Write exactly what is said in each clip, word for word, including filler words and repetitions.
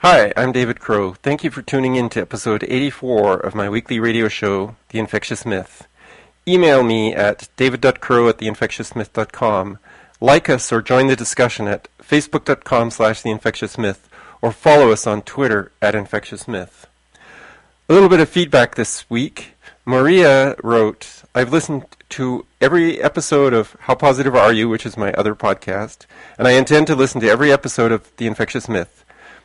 Hi, I'm David Crow. Thank you for tuning in to episode eighty-four of my weekly radio show, The Infectious Myth. Email me at david dot crow at the infectious myth dot com. Like us or join the discussion at facebook dot com slash the infectious myth, or follow us on Twitter at Infectious Myth. A little bit of feedback this week. Maria wrote, I've listened to every episode of How Positive Are You, which is my other podcast, and I intend to listen to every episode of The Infectious Myth.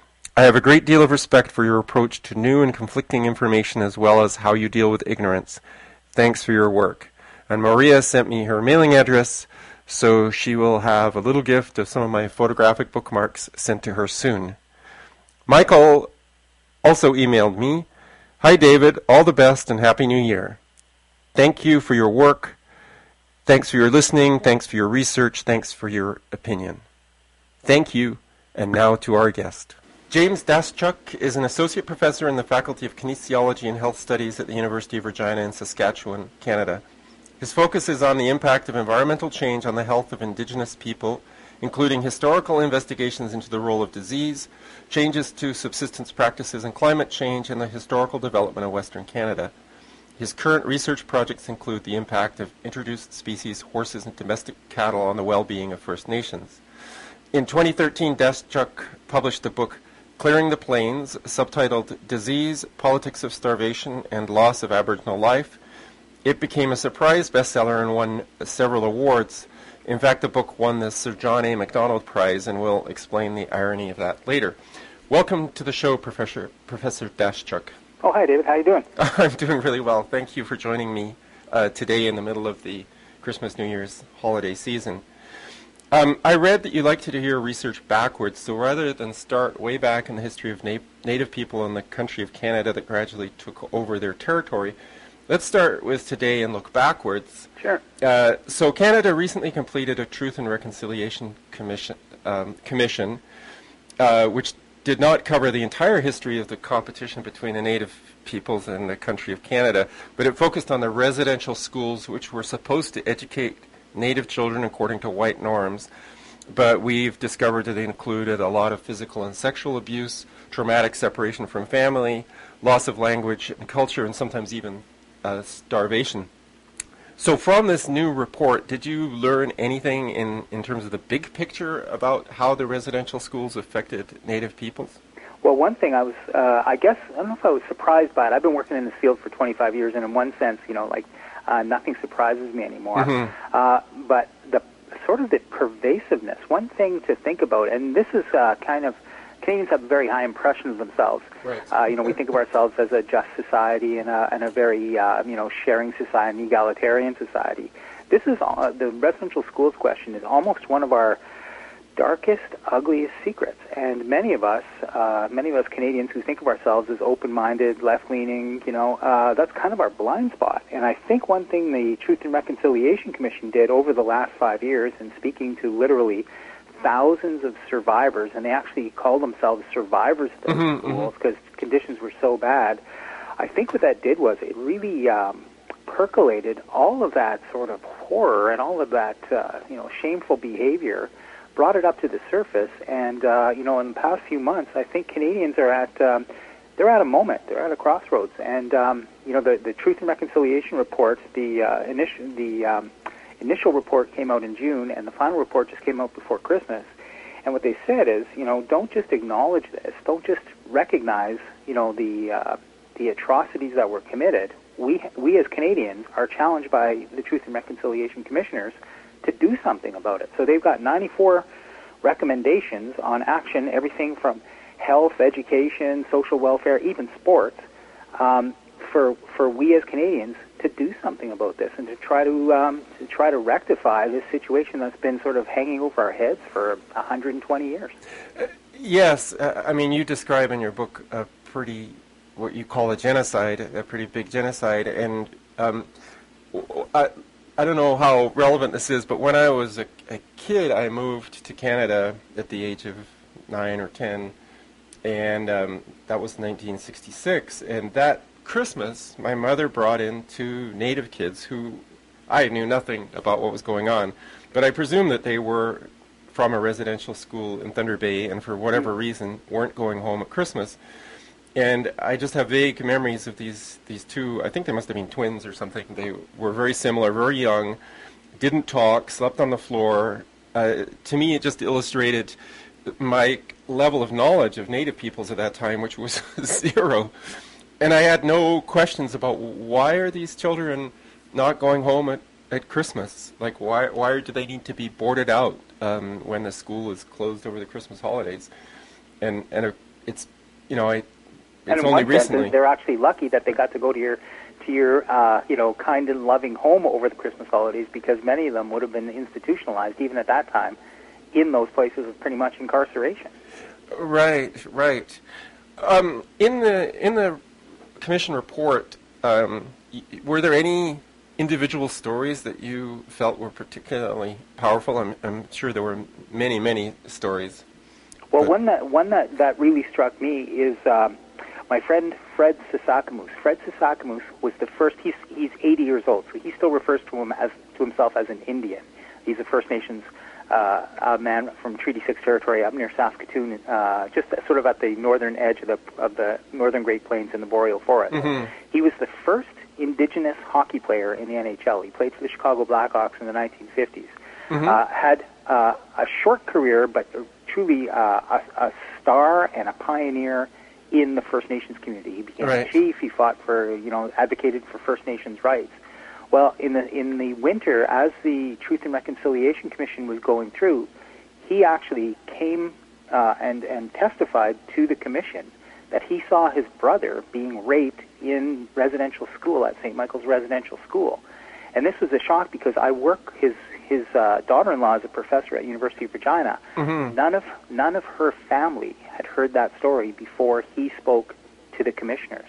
I have a great deal of respect for your approach to new and conflicting information as well as how you deal with ignorance. Thanks for your work. And Maria sent me her mailing address, so she will have a little gift of some of my photographic bookmarks sent to her soon. Michael also emailed me, Hi David, all the best and Happy New Year. Thank you for your work. Thanks for your listening. Thanks for your research. Thanks for your opinion. Thank you. And now to our guest. James Daschuk is an associate professor in the Faculty of Kinesiology and Health Studies at the University of Regina in Saskatchewan, Canada. His focus is on the impact of environmental change on the health of Indigenous people, including historical investigations into the role of disease, changes to subsistence practices and climate change, and the historical development of Western Canada. His current research projects include the impact of introduced species horses and domestic cattle on the well-being of First Nations. In twenty thirteen, Daschuk published the book Clearing the Plains, subtitled Disease, Politics of Starvation, and Loss of Aboriginal Life. It became a surprise bestseller and won several awards. In fact, the book won the Sir John A. Macdonald Prize, and we'll explain the irony of that later. Welcome to the show, Professor Professor Daschuk. Oh, hi, David. How are you doing? I'm doing really well. Thank you for joining me uh, today in the middle of the Christmas, New Year's holiday season. Um, I read that you like to do your research backwards, so rather than start way back in the history of na- Native people in the country of Canada that gradually took over their territory, let's start with today and look backwards. Sure. Uh, so Canada recently completed a Truth and Reconciliation Commission, um, commission uh, which did not cover the entire history of the competition between the Native peoples and the country of Canada, but it focused on the residential schools which were supposed to educate Native children according to white norms, but we've discovered that they included a lot of physical and sexual abuse, traumatic separation from family, loss of language and culture, and sometimes even uh, starvation. So from this new report, did you learn anything in, in terms of the big picture about how the residential schools affected Native peoples? Well, one thing I was, uh, I guess, I don't know if I was surprised by it. I've been working in this field for twenty-five years, and in one sense, you know, like, Uh, nothing surprises me anymore. Mm-hmm. Uh, but the sort of the pervasiveness, one thing to think about, and this is uh, kind of, Canadians have a very high impression of themselves. Right. Uh, you know, we think of ourselves as a just society and a, and a very, uh, you know, sharing society, an egalitarian society. This is, uh, the residential schools question is almost one of our darkest, ugliest secrets. And many of us, uh, many of us Canadians who think of ourselves as open-minded, left-leaning, you know, uh, that's kind of our blind spot. And I think one thing the Truth and Reconciliation Commission did over the last five years in speaking to literally thousands of survivors, and they actually call themselves survivors of those mm-hmm, schools because mm-hmm. conditions were so bad, I think what that did was it really um, percolated all of that sort of horror and all of that, uh, you know, shameful behavior, brought it up to the surface, and uh, you know, in the past few months, I think Canadians are at um, they're at a moment, they're at a crossroads, and um, you know, the the Truth and Reconciliation report, the uh, initial the um, initial report came out in June, and the final report just came out before Christmas. And what they said is, you know, don't just acknowledge this, don't just recognize, you know, the uh, the atrocities that were committed. We we as Canadians are challenged by the Truth and Reconciliation Commissioners to do something about it. So they've got ninety-four recommendations on action, everything from health, education, social welfare, even sports, um, for for we as Canadians to do something about this and to try to um, to try to rectify this situation that's been sort of hanging over our heads for one hundred twenty years. Uh, yes, uh, I mean, you describe in your book a pretty, what you call a genocide, a pretty big genocide, and um, I, I don't know how relevant this is, but when I was a, a kid, I moved to Canada at the age of nine or ten, and um, that was nineteen sixty-six. And that Christmas, my mother brought in two Native kids who I knew nothing about what was going on, but I presume that they were from a residential school in Thunder Bay and for whatever reason weren't going home at Christmas. And I just have vague memories of these, these two, I think they must have been twins or something. They were very similar, very young, didn't talk, slept on the floor. Uh, to me, it just illustrated my level of knowledge of Native peoples at that time, which was zero. And I had no questions about why are these children not going home at, at Christmas? Like, why why do they need to be boarded out um, when the school is closed over the Christmas holidays? And and it, it's, you know, I, it's and in only one sense, recently. they're actually lucky that they got to go to your to your uh, you know, kind and loving home over the Christmas holidays, because many of them would have been institutionalized even at that time in those places of pretty much incarceration. Right, right. Um, in the in the commission report, um, y- were there any individual stories that you felt were particularly powerful? I'm, I'm sure there were many, many stories. Well, one that one that, that really struck me is um, my friend Fred Sisakamoose. Fred Sisakamoose was the first. He's he's eighty years old, so he still refers to him as to himself as an Indian. He's a First Nations uh, a man from Treaty Six territory up near Saskatoon, uh, just sort of at the northern edge of the of the northern Great Plains in the boreal forest. Mm-hmm. He was the first Indigenous hockey player in the N H L. He played for the Chicago Blackhawks in the nineteen fifties. Mm-hmm. Uh, had uh, a short career, but truly uh, a, a star and a pioneer in the First Nations community. He became right. a chief. He fought for, you know, advocated for First Nations rights. Well, in the in the winter, as the Truth and Reconciliation Commission was going through, he actually came uh, and and testified to the commission that he saw his brother being raped in residential school at Saint Michael's Residential School. And this was a shock because I work, his his uh, daughter-in-law is a professor at University of Regina. Mm-hmm. None of none of her family had heard that story before he spoke to the commissioners.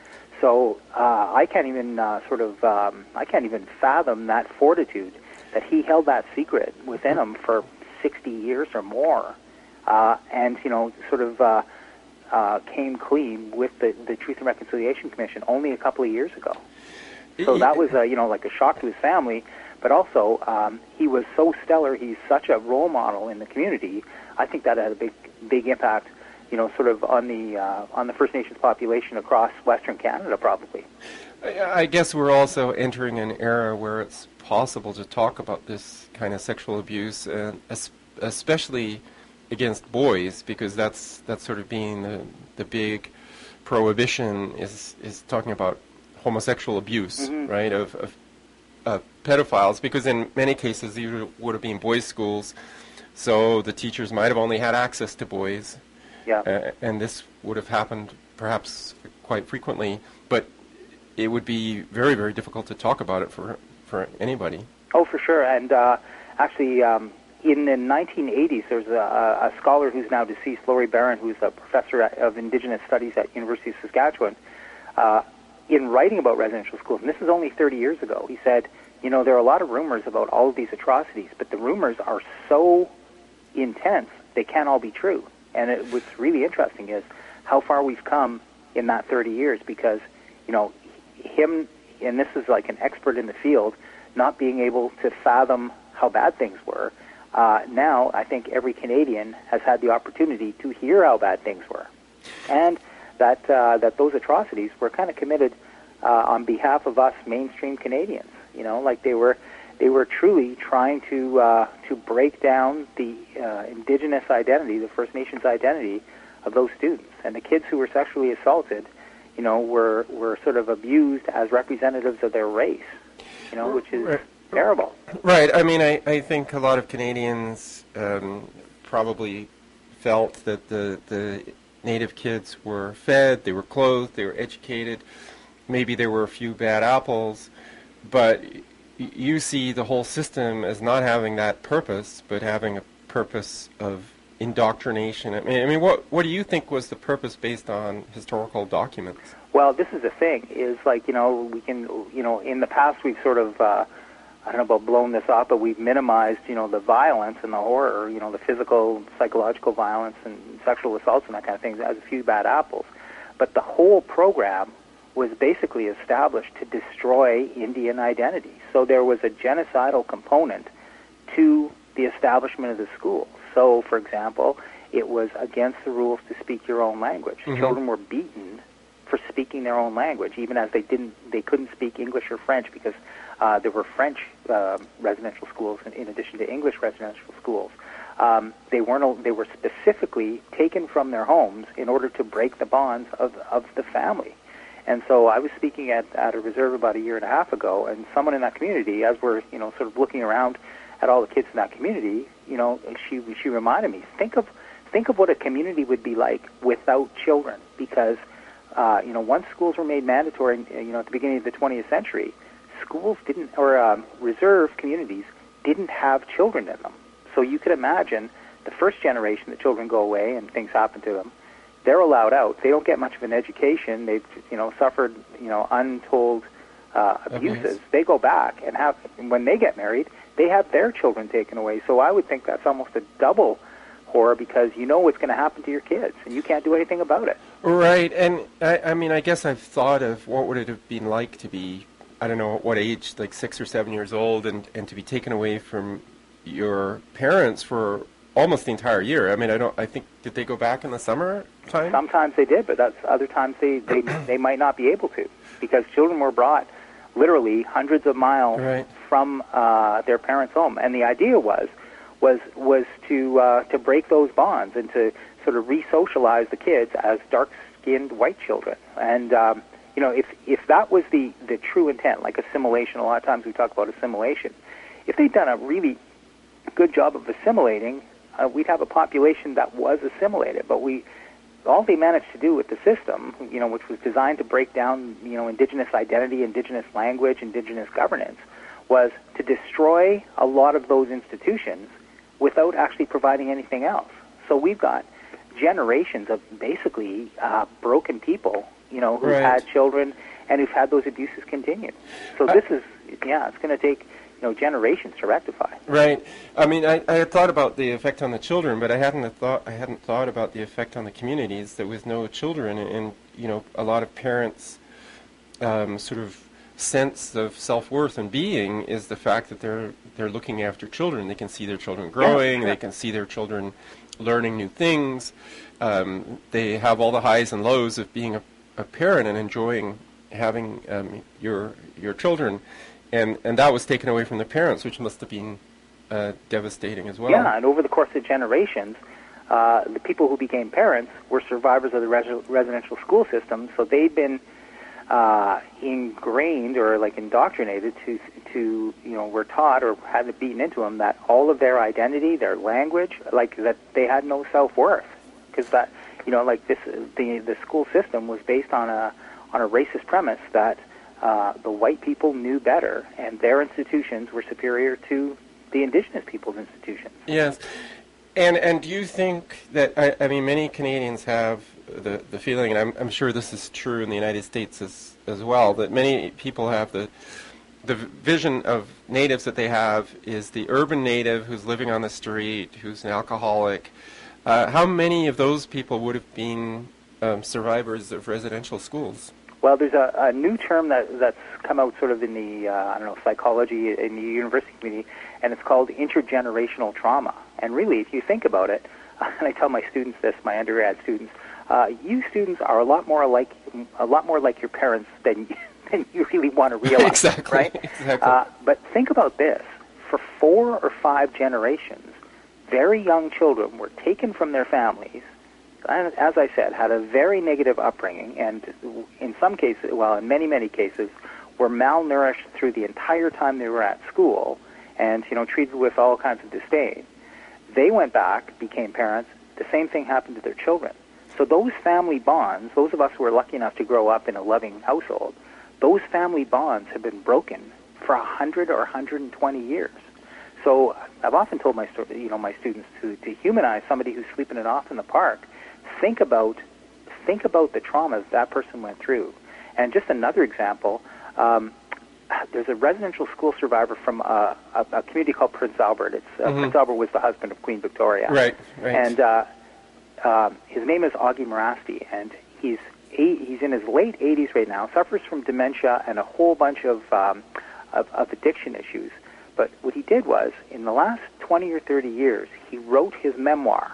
So uh, I can't even uh, sort of um, I can't even fathom that fortitude that he held that secret within him for sixty years or more, uh, and you know sort of. Uh, Uh, came clean with the, the Truth and Reconciliation Commission only a couple of years ago. So that was, uh, you know, like a shock to his family, but also um, he was so stellar, he's such a role model in the community. I think that had a big, big impact, you know, sort of on the uh, on the First Nations population across Western Canada, probably. I guess we're also entering an era where it's possible to talk about this kind of sexual abuse, and especially against boys, because that's that's sort of being the the big prohibition is is talking about homosexual abuse, mm-hmm. right, of, of uh, pedophiles, because in many cases these would have been boys' schools, so the teachers might have only had access to boys, yeah, uh, and this would have happened perhaps quite frequently, but it would be very, very difficult to talk about it for for anybody. Oh, for sure, and uh, actually. Um In the nineteen eighties, there's a, a scholar who's now deceased, Laurie Barron, who's a professor of Indigenous Studies at University of Saskatchewan. Uh, in writing about residential schools, and this is only thirty years ago, he said, you know, there are a lot of rumors about all of these atrocities, but the rumors are so intense, they can't all be true. And it, what's really interesting is how far we've come in that thirty years, because, you know, him, and this is like an expert in the field, not being able to fathom how bad things were. Uh, now, I think every Canadian has had the opportunity to hear how bad things were, and that uh, that those atrocities were kind of committed uh, on behalf of us mainstream Canadians. You know, like they were they were truly trying to uh, to break down the uh, Indigenous identity, the First Nations identity of those students, and the kids who were sexually assaulted, you know, were were sort of abused as representatives of their race. You know, which is terrible. Right. I mean, I, I think a lot of Canadians um, probably felt that the, the Native kids were fed, they were clothed, they were educated. Maybe there were a few bad apples, but y- you see the whole system as not having that purpose, but having a purpose of indoctrination. I mean, I mean, what what do you think was the purpose based on historical documents? Well, this is the thing, is like, you know, we can, you know, in the past we've sort of, uh, I don't know about blown this up, but we've minimized, you know, the violence and the horror, you know, the physical, psychological violence and sexual assaults and that kind of thing as a few bad apples. But the whole program was basically established to destroy Indian identity. So there was a genocidal component to the establishment of the schools. So, for example, it was against the rules to speak your own language. Mm-hmm. Children were beaten for speaking their own language, even as they didn't, they couldn't speak English or French because uh, there were French uh, residential schools in, in addition to English residential schools. Um, they weren't. They were specifically taken from their homes in order to break the bonds of of the family. And so I was speaking at, at a reserve about a year and a half ago, and someone in that community, as we're you know sort of looking around at all the kids in that community, you know, she she reminded me, think of think of what a community would be like without children, because uh, you know once schools were made mandatory, you know, at the beginning of the twentieth century, schools didn't, or um, reserve communities didn't have children in them. So you could imagine the first generation, the children go away and things happen to them. They're allowed out. They don't get much of an education. They've, you know, suffered, you know, untold uh, abuses. Abuse. They go back and have, when they get married, they have their children taken away. So I would think that's almost a double horror, because you know what's going to happen to your kids and you can't do anything about it. Right, and I, I mean, I guess I've thought of what would it have been like to be, I don't know at what age, like six or seven years old, and, and to be taken away from your parents for almost the entire year. I mean, I don't. I think did they go back in the summer time? Sometimes they did, but that's other times they they, they might not be able to, because children were brought literally hundreds of miles right. from uh, their parents' home, and the idea was was was to uh, to break those bonds and to sort of re-socialize the kids as dark-skinned white children. And um, you know, if if that was the the true intent, like assimilation, a lot of times we talk about assimilation. If they'd done a really good job of assimilating, uh, we'd have a population that was assimilated. But we, all they managed to do with the system, you know, which was designed to break down, you know, indigenous identity, indigenous language, indigenous governance, was to destroy a lot of those institutions without actually providing anything else. So we've got generations of basically uh, broken people, you know, who've right. had children and who've had those abuses continue. So uh, this is, yeah, it's going to take, you know, generations to rectify. Right. I mean, I, I had thought about the effect on the children, but I hadn't thought I hadn't thought about the effect on the communities. There was no children, and, and you know, a lot of parents' um, sort of sense of self-worth and being is the fact that they're they're looking after children. They can see their children growing. Yeah, they can see their children learning new things. Um, they have all the highs and lows of being a, a parent and enjoying having um, your your children. And and that was taken away from the parents, which must have been uh, devastating as well. Yeah, and over the course of generations, uh, the people who became parents were survivors of the res- residential school system, so they'd been uh, ingrained or like indoctrinated to to you know were taught or had it beaten into them that all of their identity, their language, like that they had no self-worth, because that you know like this the the school system was based on a on a racist premise that Uh, the white people knew better, and their institutions were superior to the indigenous people's institutions. Yes, and and do you think that I, I mean many Canadians have the the feeling, and I'm I'm sure this is true in the United States as as well, that many people have the the vision of natives that they have is the urban native who's living on the street, who's an alcoholic. Uh, how many of those people would have been um, survivors of residential schools? Well, there's a, a new term that, that's come out sort of in the, uh, I don't know, psychology in the university community, and it's called intergenerational trauma. And really, if you think about it, and I tell my students this, my undergrad students, uh, you students are a lot more like a lot more like your parents than than you really want to realize, exactly, right? Exactly. Uh, but think about this: for four or five generations, very young children were taken from their families. And as I said, had a very negative upbringing, and in some cases, well, in many, many cases, were malnourished through the entire time they were at school, and you know, treated with all kinds of disdain. They went back, became parents. The same thing happened to their children. So those family bonds, those of us who are lucky enough to grow up in a loving household, those family bonds have been broken for a hundred or one hundred twenty years. So I've often told my, you know, my students to, to humanize somebody who's sleeping it off in the park. Think about think about the traumas that person went through. And just another example, um, there's a residential school survivor from uh, a, a community called Prince Albert. It's uh, mm-hmm. Prince Albert was the husband of Queen Victoria. Right, right. And uh, uh, his name is Augie Morasti, and he's eight, he's in his late eighties right now, suffers from dementia and a whole bunch of, um, of, of addiction issues. But what he did was, in the last twenty or thirty years, he wrote his memoir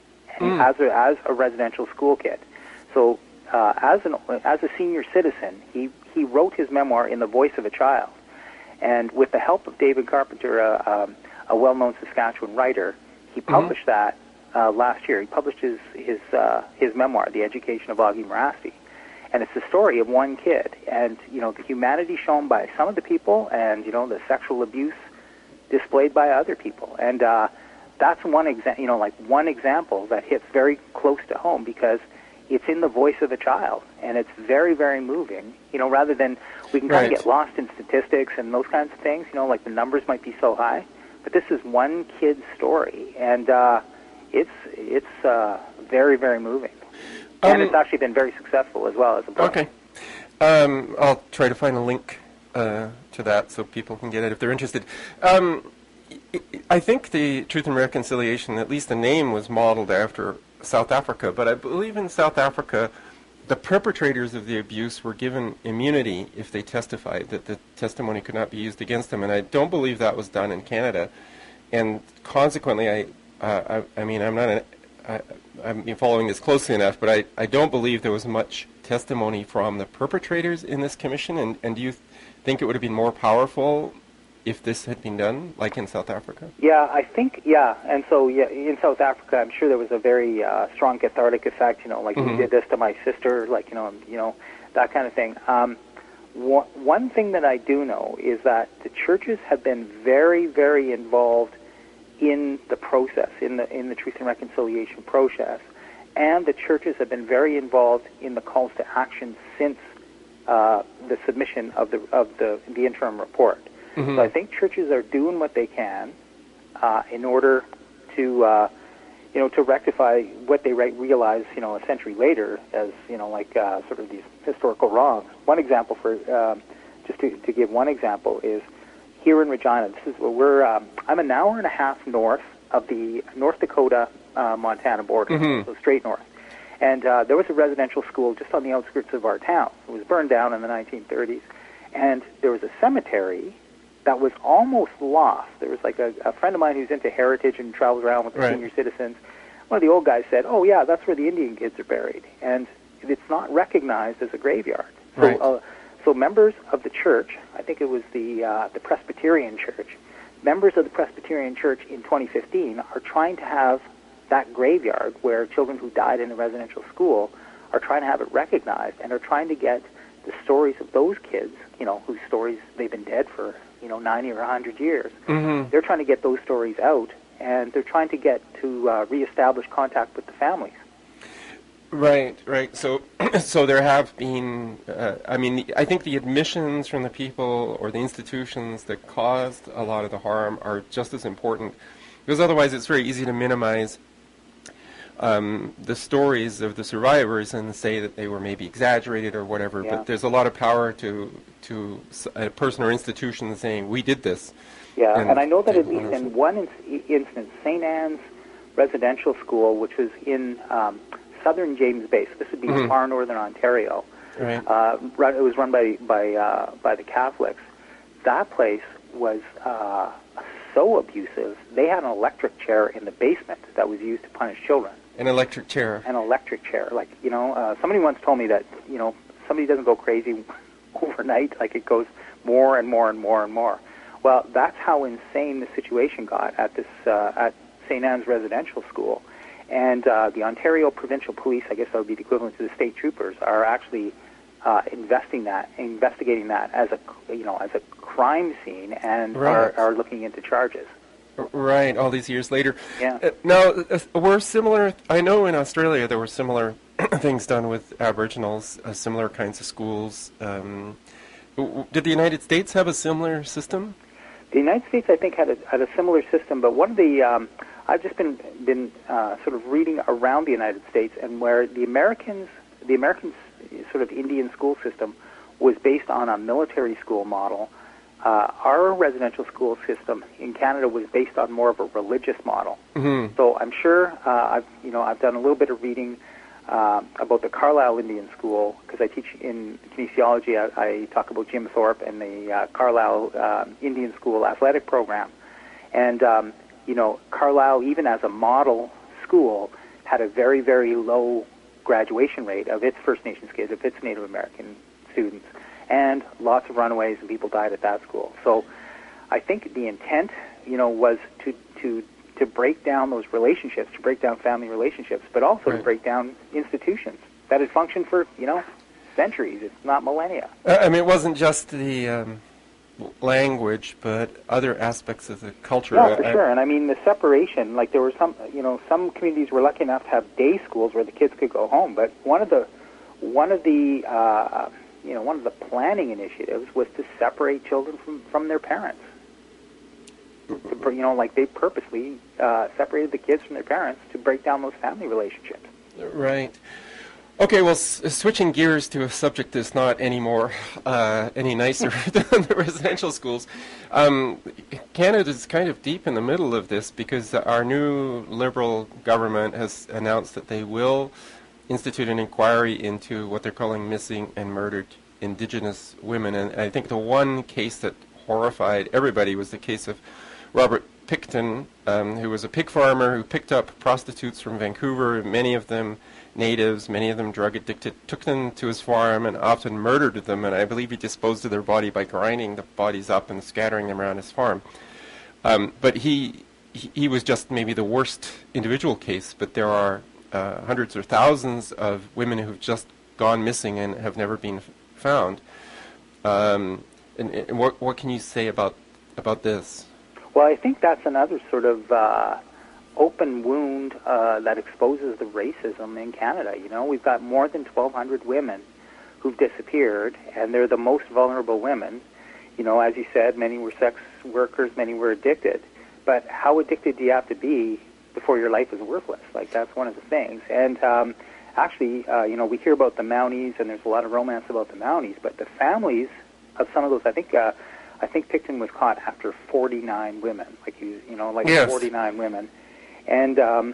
Mm. as a, as a residential school kid. So uh, as an as a senior citizen, he he wrote his memoir in the voice of a child, and with the help of David Carpenter, uh, um, a well-known Saskatchewan writer, he published Mm-hmm. that uh, last year. He published his his uh, his memoir, The Education of Augie Morasti. And it's the story of one kid, and you know the humanity shown by some of the people, and you know the sexual abuse displayed by other people, and uh, that's one exa- you know like one example that hits very close to home because it's in the voice of a child, and it's very very moving. You know, rather than we can kind Right. of get lost in statistics and those kinds of things. You know, like the numbers might be so high, but this is one kid's story, and uh, it's it's uh, very very moving. And Um, it's actually been very successful as well as a book. Okay. Um, I'll try to find a link uh, to that so people can get it if they're interested. Um, I- I think the Truth and Reconciliation, at least the name, was modeled after South Africa, but I believe in South Africa the perpetrators of the abuse were given immunity if they testified, that the testimony could not be used against them, and I don't believe that was done in Canada. And consequently, I, uh, I, I mean, I'm not an I, I'm following this closely enough, but I, I don't believe there was much testimony from the perpetrators in this commission. And, and do you th- think it would have been more powerful if this had been done, like in South Africa? Yeah, I think, yeah. And so, yeah, in South Africa, I'm sure there was a very uh, strong cathartic effect, you know, like Mhm. you did this to my sister, like, you know, you know, that kind of thing. Um, one, one thing that I do know is that the churches have been very, very involved in the process, in the in the Truth and Reconciliation process, and the churches have been very involved in the calls to action since uh, the submission of the of the the interim report. Mhm. So I think churches are doing what they can uh, in order to uh, you know to rectify what they re- realize you know a century later as you know like uh, sort of these historical wrongs. One example for um, just to, to give one example is. Here in Regina, this is where we're. Um, I'm an hour and a half north of the North Dakota uh, Montana border, Mhm. so straight north. And uh, there was a residential school just on the outskirts of our town. It was burned down in the nineteen thirties, and there was a cemetery that was almost lost. There was like a, a friend of mine who's into heritage and travels around with the Right. senior citizens. One of the old guys said, "Oh yeah, that's where the Indian kids are buried," and it's not recognized as a graveyard. So, Right. uh, So members of the church, I think it was the uh, the Presbyterian Church, members of the Presbyterian Church in twenty fifteen are trying to have that graveyard where children who died in a residential school are trying to have it recognized and are trying to get the stories of those kids, you know, whose stories they've been dead for, you know, ninety or one hundred years. Mhm. They're trying to get those stories out, and they're trying to get to uh, reestablish contact with the families. Right, right. So, so there have been. Uh, I mean, I think the admissions from the people or the institutions that caused a lot of the harm are just as important, because otherwise, it's very easy to minimize um, the stories of the survivors and say that they were maybe exaggerated or whatever. Yeah. But there's a lot of power to to s- a person or institution saying we did this. Yeah, and, And I know that they at least honor in it. one in- instance, Saint Anne's Residential School, which was in um, southern James Bay, so this would be Mhm. far northern Ontario. Right. Uh, run, it was run by by uh, by the Catholics. That place was uh, so abusive. They had an electric chair in the basement that was used to punish children. An electric chair. An electric chair, like you know, uh, somebody once told me that you know somebody doesn't go crazy overnight; like it goes more and more and more and more. Well, that's how insane the situation got at this uh, at Saint Anne's Residential School, and uh, the Ontario Provincial Police, I guess that would be the equivalent to the state troopers, are actually uh, investing that, investigating that as a you know as a crime scene, and Right. are, are looking into charges. Right, all these years later. Yeah. Uh, now, uh, were similar, I know in Australia there were similar things done with Aboriginals, uh, similar kinds of schools. Um, w- w- did the United States have a similar system? The United States, I think, had a, had a similar system, but one of the um, I've just been been uh, sort of reading around the United States, and where the Americans, the American sort of Indian school system was based on a military school model. Uh, our residential school system in Canada was based on more of a religious model. Mm-hmm. So I'm sure uh, I've you know I've done a little bit of reading uh, about the Carlisle Indian School because I teach in kinesiology. I, I talk about Jim Thorpe and the uh, Carlisle uh, Indian School athletic program, and um, you know, Carlisle, even as a model school, had a very, very low graduation rate of its First Nations kids, of its Native American students, and lots of runaways and people died at that school. So I think the intent, you know, was to to to break down those relationships, to break down family relationships, but also right. to break down institutions that had functioned for, you know, centuries, if not millennia. Uh, I mean, it wasn't just the um, language, but other aspects of the culture. Yeah, for I, sure. And I mean, the separation, like there were some, you know, some communities were lucky enough to have day schools where the kids could go home, but one of the, one of the, uh, you know, one of the planning initiatives was to separate children from, from their parents. To, you know, like they purposely uh, separated the kids from their parents to break down those family relationships. Right. Okay, well, s- switching gears to a subject that's not any more, uh, any nicer than the residential schools. Um, Canada's kind of deep in the middle of this because our new Liberal government has announced that they will institute an inquiry into what they're calling missing and murdered Indigenous women. And I think the one case that horrified everybody was the case of Robert Pickton, um, who was a pig farmer who picked up prostitutes from Vancouver, many of them natives, many of them drug addicted, took them to his farm and often murdered them, and I believe he disposed of their body by grinding the bodies up and scattering them around his farm. Um, but he, he he was just maybe the worst individual case, but there are uh, hundreds or thousands of women who've just gone missing and have never been f- found. Um, and, and what what can you say about about this? Well, I think that's another sort of uh, open wound uh, that exposes the racism in Canada. You know, we've got more than twelve hundred women who've disappeared, and they're the most vulnerable women. You know, as you said, many were sex workers, many were addicted. But how addicted do you have to be before your life is worthless? Like, that's one of the things. And um, actually, uh, you know, we hear about the Mounties, and there's a lot of romance about the Mounties, but the families of some of those, I think... Uh, I think Pickton was caught after forty-nine women, like he was, you know, like yes. forty-nine women, and um,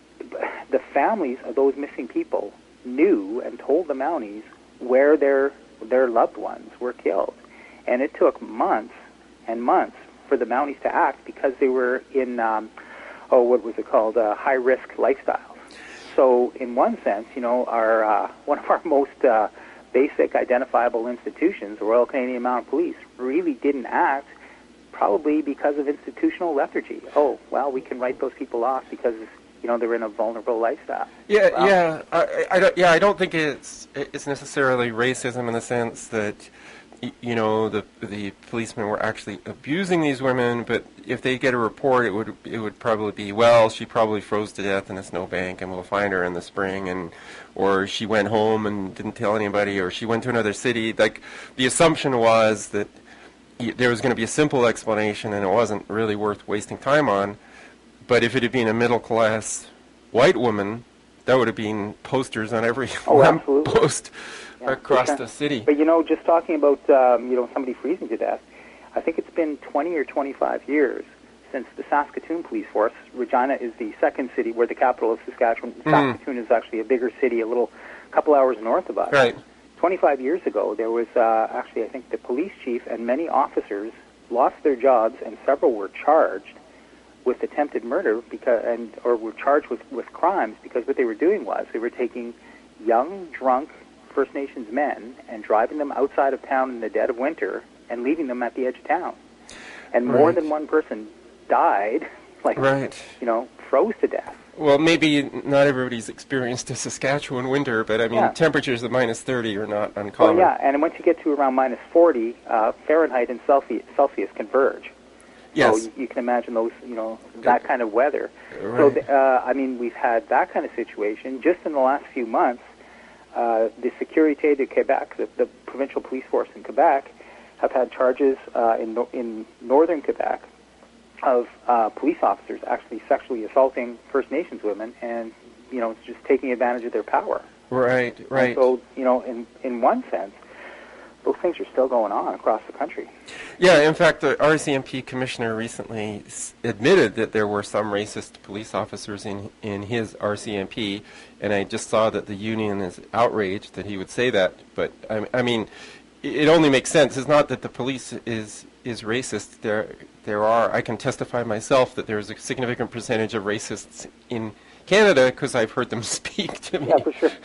the families of those missing people knew and told the Mounties where their their loved ones were killed, and it took months and months for the Mounties to act because they were in, um, oh, what was it called, uh, high risk lifestyles. So, in one sense, you know, our uh, one of our most uh, basic identifiable institutions, the Royal Canadian Mounted Police, really didn't act, probably because of institutional lethargy. Oh, well, we can write those people off because, you know, they're in a vulnerable lifestyle. Yeah, well, yeah, I, I don't, yeah. I don't think it's it's necessarily racism in the sense that, y- you know, the the policemen were actually abusing these women. But if they get a report, it would it would probably be, well, she probably froze to death in a snowbank, and we'll find her in the spring, and or she went home and didn't tell anybody, or she went to another city. Like, the assumption was that y- there was going to be a simple explanation, and it wasn't really worth wasting time on. But if it had been a middle-class white woman, that would have been posters on every oh, lamppost yeah, across sure. the city. But, you know, just talking about, um, you know, somebody freezing to death, I think it's been twenty or twenty-five years since the Saskatoon Police Force. Regina is the second city, where the capital of Saskatchewan. Mm. Saskatoon is actually a bigger city, a little couple hours north of us. Right. twenty-five years ago, there was uh, actually, I think, the police chief and many officers lost their jobs, and several were charged with attempted murder because, and or were charged with, with crimes because what they were doing was they were taking young, drunk First Nations men and driving them outside of town in the dead of winter and leaving them at the edge of town. And more right. than one person died, like, right. you know, froze to death. Well, maybe not everybody's experienced a Saskatchewan winter, but I mean, yeah. temperatures of minus thirty are not uncommon. Well, yeah, and once you get to around minus forty, uh, Fahrenheit and Celsius, Celsius converge. Yes. So you, you can imagine those, you know, that kind of weather. Right. So, the, uh, I mean, we've had that kind of situation just in the last few months. Uh, the Sécurité de Québec, the, the provincial police force in Quebec, have had charges uh, in no, in northern Quebec of uh, police officers actually sexually assaulting First Nations women and, you know, just taking advantage of their power. Right, right. And so, you know, in in one sense, those things are still going on across the country. Yeah, in fact, the R C M P commissioner recently s- admitted that there were some racist police officers in in his R C M P, and I just saw that the union is outraged that he would say that. But I, I mean, it only makes sense. It's not that the police is is racist, there there are, I can testify myself that there's a significant percentage of racists in Canada because I've heard them speak to me. Yeah, for sure.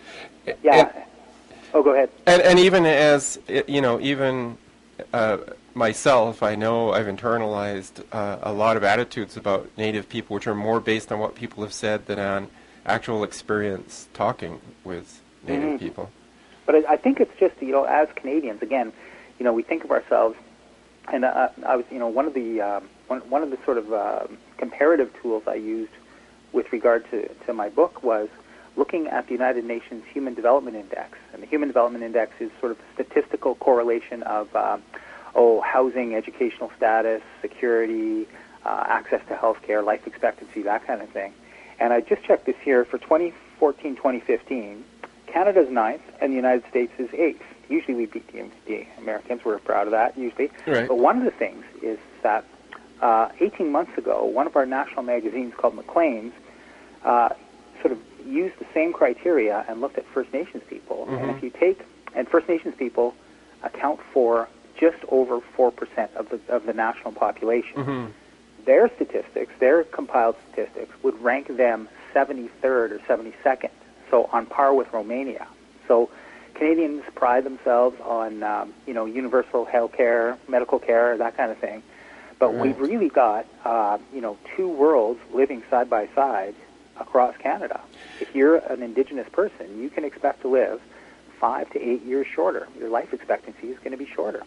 Yeah. And, oh, go ahead. And, and even as, you know, even uh, myself, I know I've internalized uh, a lot of attitudes about Native people, which are more based on what people have said than on actual experience talking with Native mm-hmm. people. But I, I think it's just, you know, as Canadians, again, you know, we think of ourselves, and uh, I was, you know, one of the um, one, one of the sort of uh, comparative tools I used with regard to, to my book was looking at the United Nations Human Development Index. And the Human Development Index is sort of a statistical correlation of, uh, oh, housing, educational status, security, uh, access to health care, life expectancy, that kind of thing. And I just checked this here for twenty fourteen twenty fifteen. Canada's ninth, and the United States is eighth. Usually we beat the, the Americans. We're proud of that, usually. Right. But one of the things is that uh, eighteen months ago, one of our national magazines called Maclean's uh, sort of used the same criteria and looked at First Nations people. Mm-hmm. And if you take, and First Nations people account for just over four percent of the, of the national population. Mm-hmm. Their statistics, their compiled statistics, would rank them seventy-third or seventy-second, so on par with Romania. So Canadians pride themselves on, um, you know, universal health care, medical care, that kind of thing. But right. we've really got, uh, you know, two worlds living side by side across Canada. If you're an Indigenous person, you can expect to live five to eight years shorter. Your life expectancy is going to be shorter.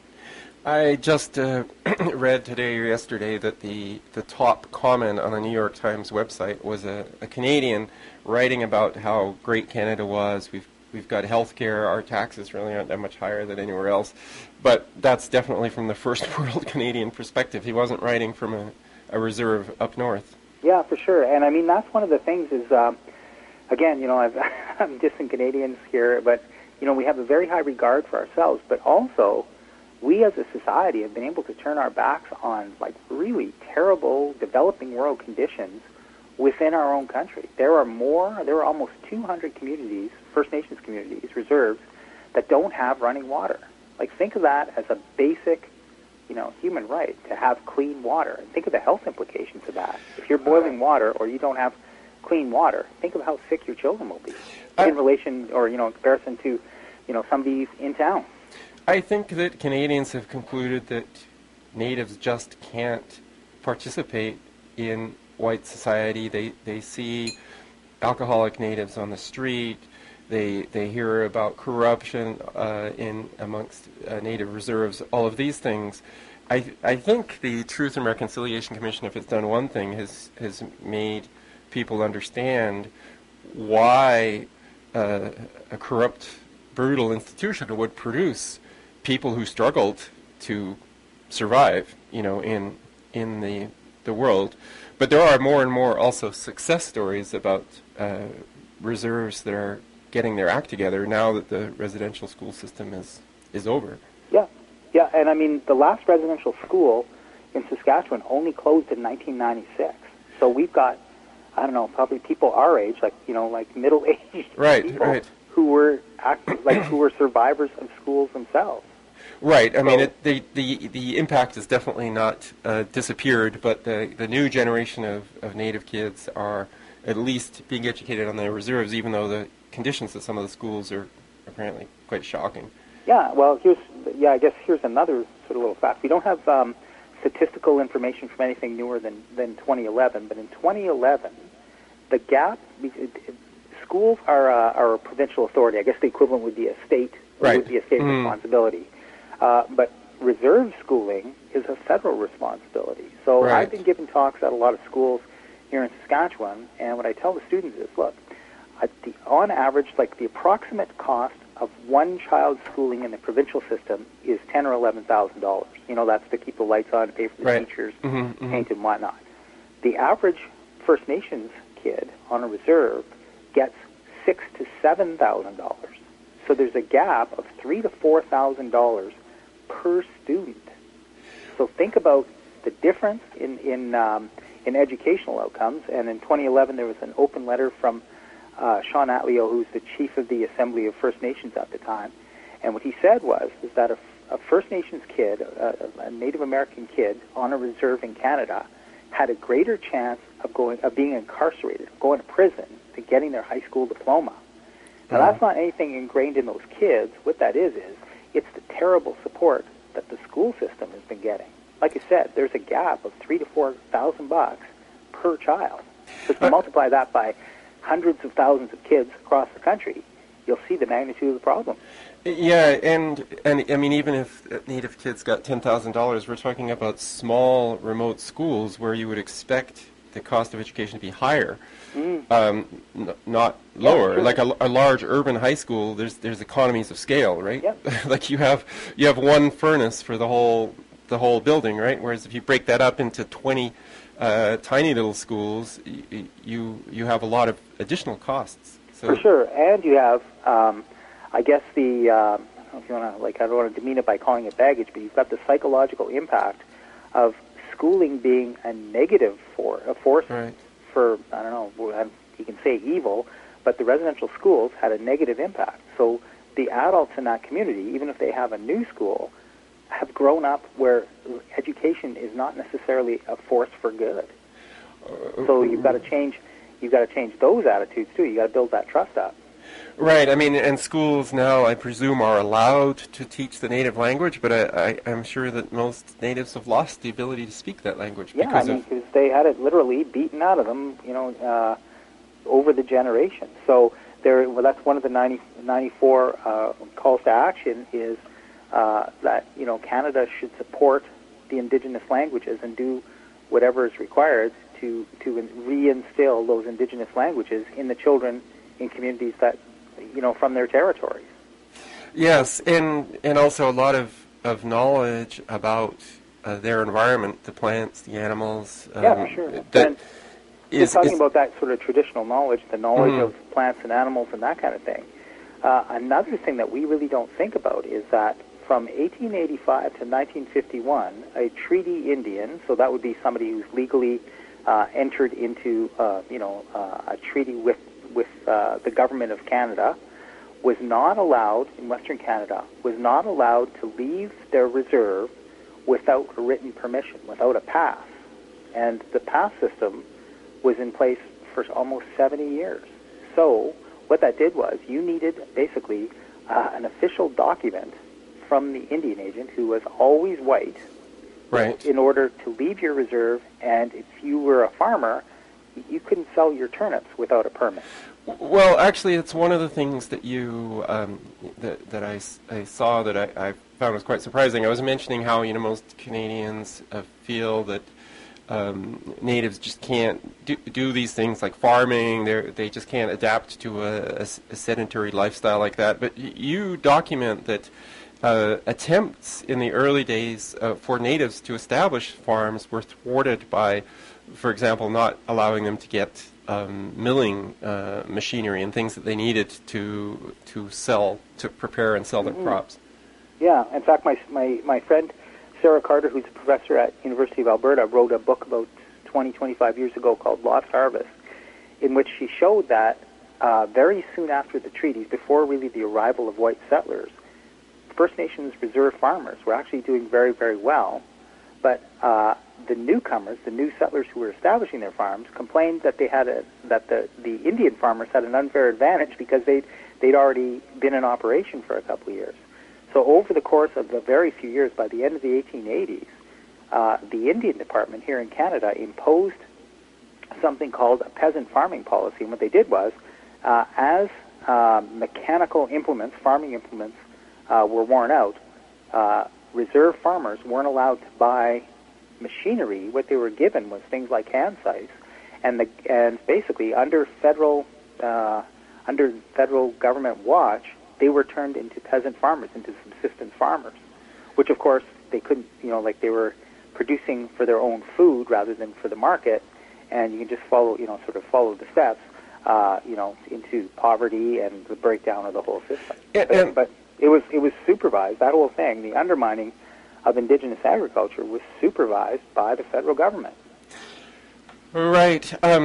I just uh, read today or yesterday that the, the top comment on the New York Times website was a, a Canadian writing about how great Canada was. We've we've got health care. Our taxes really aren't that much higher than anywhere else. But that's definitely from the first world Canadian perspective. He wasn't writing from a, a reserve up north. Yeah, for sure. And I mean, that's one of the things is, um, again, you know, I've, I'm dissing Canadians here, but, you know, we have a very high regard for ourselves, but also we as a society have been able to turn our backs on, like, really terrible developing world conditions within our own country. There are more, there are almost two hundred communities, First Nations communities, reserves, that don't have running water. Like, think of that as a basic, you know, human right to have clean water. And think of the health implications of that. If you're boiling water or you don't have clean water, think of how sick your children will be in relation or, you know, in comparison to, you know, somebody in town. I think that Canadians have concluded that Natives just can't participate in white society. They they see alcoholic Natives on the street. They they hear about corruption uh, in amongst uh, Native reserves. All of these things. I I think the Truth and Reconciliation Commission, if it's done one thing, has has made people understand why uh, a corrupt, brutal institution would produce people who struggled to survive, you know, in in the the world. But there are more and more also success stories about uh, reserves that are getting their act together now that the residential school system is is over. Yeah, yeah, and I mean the last residential school in Saskatchewan only closed in nineteen ninety-six. So we've got, I don't know, probably people our age, like you know, like middle-aged right, people right. who were act- like who were survivors of schools themselves. Right. I so, mean, it, the, the the impact has definitely not uh, disappeared, but the the new generation of, of Native kids are at least being educated on their reserves, even though the conditions at some of the schools are apparently quite shocking. Yeah. Well, here's yeah. I guess here's another sort of little fact. We don't have um, statistical information from anything newer than, than twenty eleven, but in twenty eleven, the gap. Schools are uh, are a provincial authority. I guess the equivalent would be a state. Right. Would be a state mm. responsibility. Uh, but reserve schooling is a federal responsibility. So right. I've been giving talks at a lot of schools here in Saskatchewan, and what I tell the students is, look, at the, on average, like the approximate cost of one child's schooling in the provincial system is ten or eleven thousand dollars. You know, that's to keep the lights on, pay for the right. teachers, mm-hmm, mm-hmm. paint and whatnot. The average First Nations kid on a reserve gets six to seven thousand dollars. So there's a gap of three to four thousand dollars per student. So think about the difference in in um, in educational outcomes. And in twenty eleven, there was an open letter from uh, Sean Atleo, who's the chief of the Assembly of First Nations at the time. And what he said was is that a, a First Nations kid, a, a Native American kid on a reserve in Canada, had a greater chance of going of being incarcerated, going to prison, than getting their high school diploma. Now, mm-hmm. that's not anything ingrained in those kids. What that is is it's the terrible support that the school system has been getting. Like I said, there's a gap of three to four thousand bucks per child. So if you uh, multiply that by hundreds of thousands of kids across the country, you'll see the magnitude of the problem. Yeah, and and I mean, even if Native kids got ten thousand dollars, we're talking about small, remote schools where you would expect the cost of education to be higher, mm. um, n- not lower. Yeah, sure. Like a, a large urban high school, there's there's economies of scale, right? Yep. Like you have you have one furnace for the whole the whole building, right? Whereas if you break that up into twenty uh, tiny little schools, y- you you have a lot of additional costs. So for sure, and you have. Um, I guess the, uh, I don't know if you want to, like, I don't want to demean it by calling it baggage, but you've got the psychological impact of schooling being a negative for a force right. for, I don't know, you can say evil, but the residential schools had a negative impact. So the adults in that community, even if they have a new school, have grown up where education is not necessarily a force for good. Uh, so you've got to change, you've got to change those attitudes too. You've got to build that trust up. Right. I mean, and schools now, I presume, are allowed to teach the native language, but I, I, I'm sure that most natives have lost the ability to speak that language. Yeah, because I mean, of because they had it literally beaten out of them, you know, uh, over the generations. So there, well, that's one of the ninety, ninety-four uh, calls to action is uh, that, you know, Canada should support the Indigenous languages and do whatever is required to, to reinstill those Indigenous languages in the children in communities that, you know, from their territories. Yes, and and also a lot of, of knowledge about uh, their environment, the plants, the animals. Um, yeah, for sure. That and is, talking is, about that sort of traditional knowledge, the knowledge mm-hmm. of plants and animals and that kind of thing. Uh, another thing that we really don't think about is that from eighteen eighty-five to nineteen fifty-one, a treaty Indian, so that would be somebody who's legally uh, entered into, uh, you know, uh, a treaty with with uh, the government of Canada, was not allowed, in Western Canada, was not allowed to leave their reserve without a written permission, without a pass. And the pass system was in place for almost seventy years. So what that did was you needed basically uh, an official document from the Indian agent, who was always white, right, in order to leave your reserve, and if you were a farmer, you couldn't sell your turnips without a permit. Well, actually, it's one of the things that you um, that that I, I saw that I, I found was quite surprising. I was mentioning how, you know, most Canadians uh, feel that um, natives just can't do, do these things like farming. They they just can't adapt to a, a, a sedentary lifestyle like that. But y- you document that uh, attempts in the early days uh, for natives to establish farms were thwarted by, for example, not allowing them to get um, milling uh, machinery and things that they needed to to sell, to prepare and sell their mm-hmm. crops. Yeah, in fact, my, my my friend Sarah Carter, who's a professor at University of Alberta, wrote a book about twenty, twenty-five years ago called Lost Harvest, in which she showed that uh, very soon after the treaties, before really the arrival of white settlers, First Nations reserve farmers were actually doing very, very well. But uh, the newcomers, the new settlers who were establishing their farms, complained that they had a, that the, the Indian farmers had an unfair advantage because they'd, they'd already been in operation for a couple of years. So over the course of the very few years, by the end of the eighteen eighties, uh, the Indian Department here in Canada imposed something called a peasant farming policy. And what they did was, uh, as uh, mechanical implements, farming implements, uh, were worn out, uh, reserve farmers weren't allowed to buy machinery. What they were given was things like hand scythes, and the and basically under federal uh, under federal government watch, they were turned into peasant farmers, into subsistence farmers, which of course they couldn't, you know, like they were producing for their own food rather than for the market, and you can just follow, you know, sort of follow the steps, uh, you know, into poverty and the breakdown of the whole system. Yeah, but, but it was it was supervised. That whole thing, the undermining of indigenous agriculture, was supervised by the federal government. Right. Um,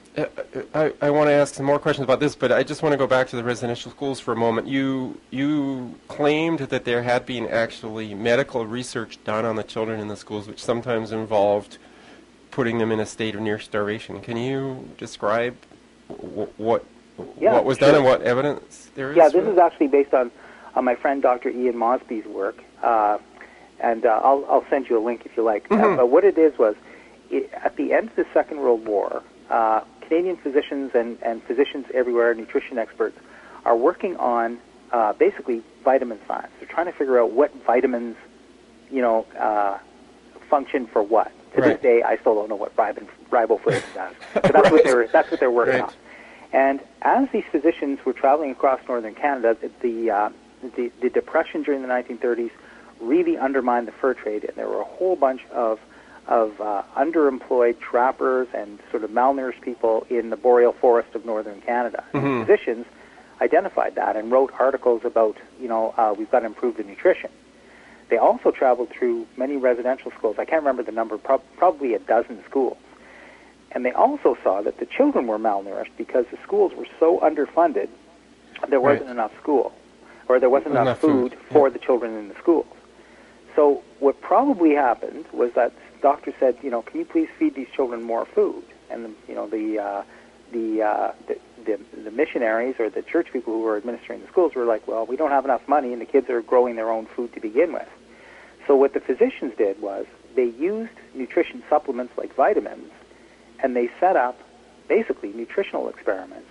Uh, I, I want to ask some more questions about this, but I just want to go back to the residential schools for a moment. You you claimed that there had been actually medical research done on the children in the schools, which sometimes involved putting them in a state of near starvation. Can you describe w- what Yeah, what was sure. done and what evidence there is? Yeah, this for is that? actually based on, on my friend Doctor Ian Mosby's work, uh, and uh, I'll, I'll send you a link if you like. Mm-hmm. Uh, but what it is was, it, at the end of the Second World War, uh, Canadian physicians and, and physicians everywhere, nutrition experts, are working on uh, basically vitamin science. They're trying to figure out what vitamins, you know, uh, function for what. To Right. this day, I still don't know what ribon, riboflavin does. But that's Right. what they're that's what they're working Right. on. And as these physicians were traveling across northern Canada, the the, uh, the the depression during the nineteen thirties really undermined the fur trade, and there were a whole bunch of of uh, underemployed trappers and sort of malnourished people in the boreal forest of northern Canada. Mm-hmm. And physicians identified that and wrote articles about, you know, uh, we've got to improve the nutrition. They also traveled through many residential schools. I can't remember the number, prob- probably a dozen schools. And they also saw that the children were malnourished because the schools were so underfunded, there wasn't Right. enough school, or there wasn't enough, Enough food, food, for yeah. the children in the schools. So what probably happened was that doctor said, you know, can you please feed these children more food? And the, you know, the uh, the, uh, the the the missionaries or the church people who were administering the schools were like, well, we don't have enough money, and the kids are growing their own food to begin with. So what the physicians did was they used nutrition supplements like vitamins, and they set up basically nutritional experiments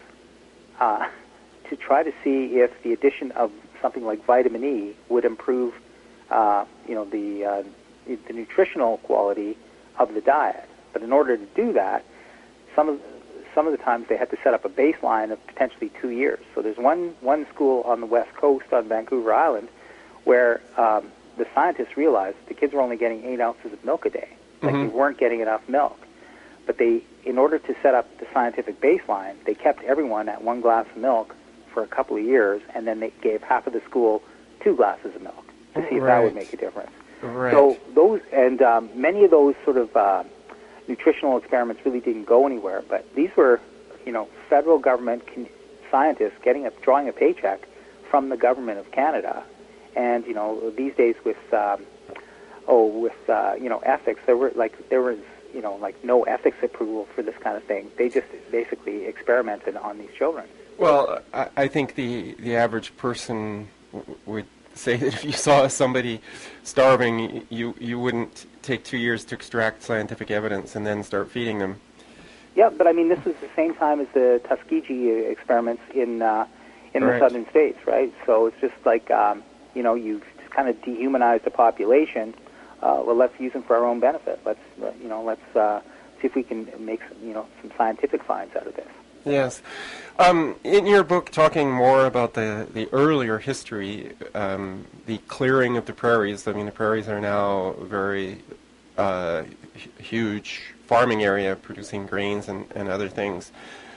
uh, to try to see if the addition of something like vitamin E would improve, uh, you know, the uh, the nutritional quality of the diet. But in order to do that, some of some of the times they had to set up a baseline of potentially two years. So there's one one school on the west coast on Vancouver Island where um, the scientists realized the kids were only getting eight ounces of milk a day. Like Mm-hmm. they weren't getting enough milk. But they, in order to set up the scientific baseline, they kept everyone at one glass of milk for a couple of years, and then they gave half of the school two glasses of milk to see if that would Right. make a difference. Right. So those, and um, many of those sort of uh, nutritional experiments really didn't go anywhere. But these were, you know, federal government con- scientists getting a, drawing a paycheck from the government of Canada, and you know, these days with, um, oh, with uh, you know, ethics, there were like there was, you know, like no ethics approval for this kind of thing. They just basically experimented on these children. Well, I, I think the the average person w- would say that if you saw somebody starving, you you wouldn't take two years to extract scientific evidence and then start feeding them. Yeah, but I mean, this is the same time as the Tuskegee experiments in uh, in Right. the southern states, right? So it's just like, um, you know, you've kind of dehumanized the population. Uh, well, let's use them for our own benefit. Let's, uh, you know, let's uh, see if we can make, some, you know, some scientific finds out of this. Yes. Um, in your book, talking more about the, the earlier history, um, the clearing of the prairies, I mean, the prairies are now a very uh, h- huge farming area producing grains and, and other things.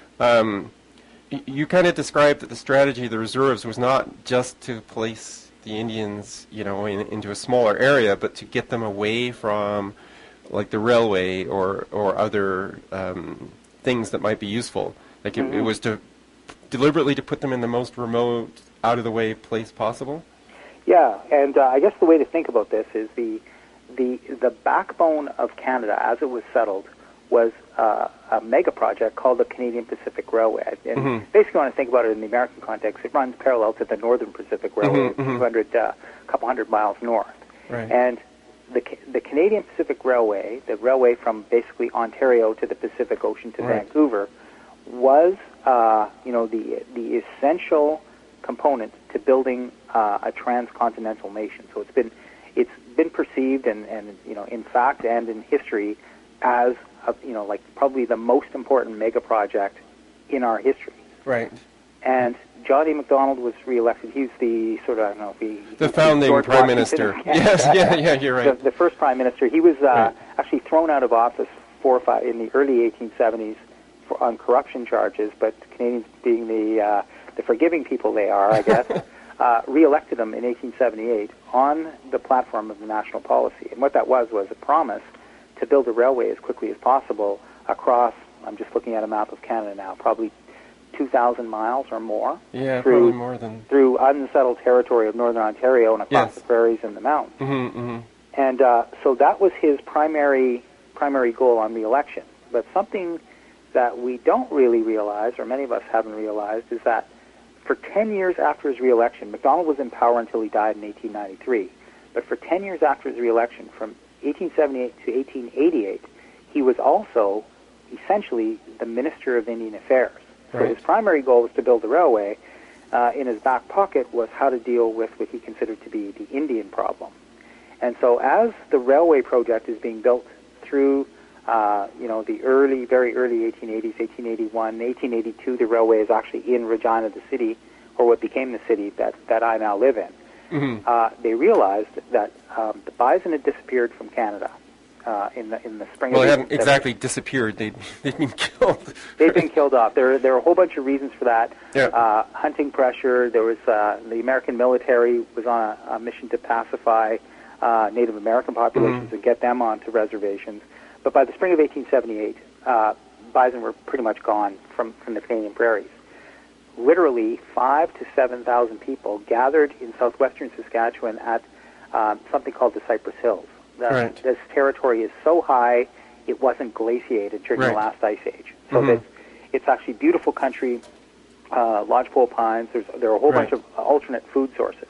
Um, y- you kind of described that the strategy of the reserves was not just to place the Indians, you know, in, into a smaller area, but to get them away from, like, the railway or, or other um, things that might be useful. Like it, it was to deliberately to put them in the most remote, out-of-the-way place possible? Yeah, and uh, I guess the way to think about this is the the the backbone of Canada, as it was settled, was uh, a mega project called the Canadian Pacific Railway. And Mhm. basically, when I think about it in the American context, it runs parallel to the Northern Pacific Railway, Mhm, mhm. two hundred, uh, couple hundred miles north. Right. And the Ca- the Canadian Pacific Railway, the railway from basically Ontario to the Pacific Ocean to Right. Vancouver, was uh, you know the the essential component to building uh, a transcontinental nation. So it's been it's been perceived and, and you know in fact and in history as a, you know like probably the most important mega project in our history. Right. And John A. Macdonald was reelected. He's the sort of I don't know if he The he's founding George prime Washington minister. of Canada. Yes, yeah, yeah, you're right. The, the first prime minister. He was uh, Right. actually thrown out of office four or five in the early eighteen seventies for, on corruption charges, but Canadians, being the uh, the forgiving people they are, I guess, uh, reelected him in eighteen seventy-eight on the platform of the national policy. And what that was was a promise to build a railway as quickly as possible across I'm just looking at a map of Canada now, probably two thousand miles or more. Yeah, through, probably more than... Through unsettled territory of northern Ontario and across yes. the prairies and the mountains. Mm-hmm, mm-hmm. And uh, so that was his primary primary goal on re-election. But something that we don't really realize, or many of us haven't realized, is that for ten years after his re-election, Macdonald was in power until he died in eighteen ninety-three. But for ten years after his re-election, from eighteen seventy-eight to eighteen eighty-eight, he was also essentially the Minister of Indian Affairs. Right. So his primary goal was to build the railway. Uh, in his back pocket was how to deal with what he considered to be the Indian problem. And so as the railway project is being built through, uh, you know, the early, very early eighteen eighties, eighteen eighty-one, eighteen eighty-two, the railway is actually in Regina, the city, or what became the city that, that I now live in. Mm-hmm. Uh, they realized that um, the bison had disappeared from Canada uh, in the in the spring. Well, of they haven't exactly disappeared. They they've been killed. They've been killed off. There there are a whole bunch of reasons for that. Yeah. Uh, hunting pressure. There was uh, the American military was on a, a mission to pacify uh, Native American populations Mm-hmm. and get them onto reservations. But by the spring of eighteen seventy-eight, uh, bison were pretty much gone from from the Canadian prairies. Literally five to seven thousand people gathered in southwestern Saskatchewan at uh, something called the Cypress Hills. The, Right. This territory is so high it wasn't glaciated during Right. the last ice age. So Mhm. that it's actually beautiful country, uh, lodgepole pines. There's there are a whole Right. bunch of alternate food sources.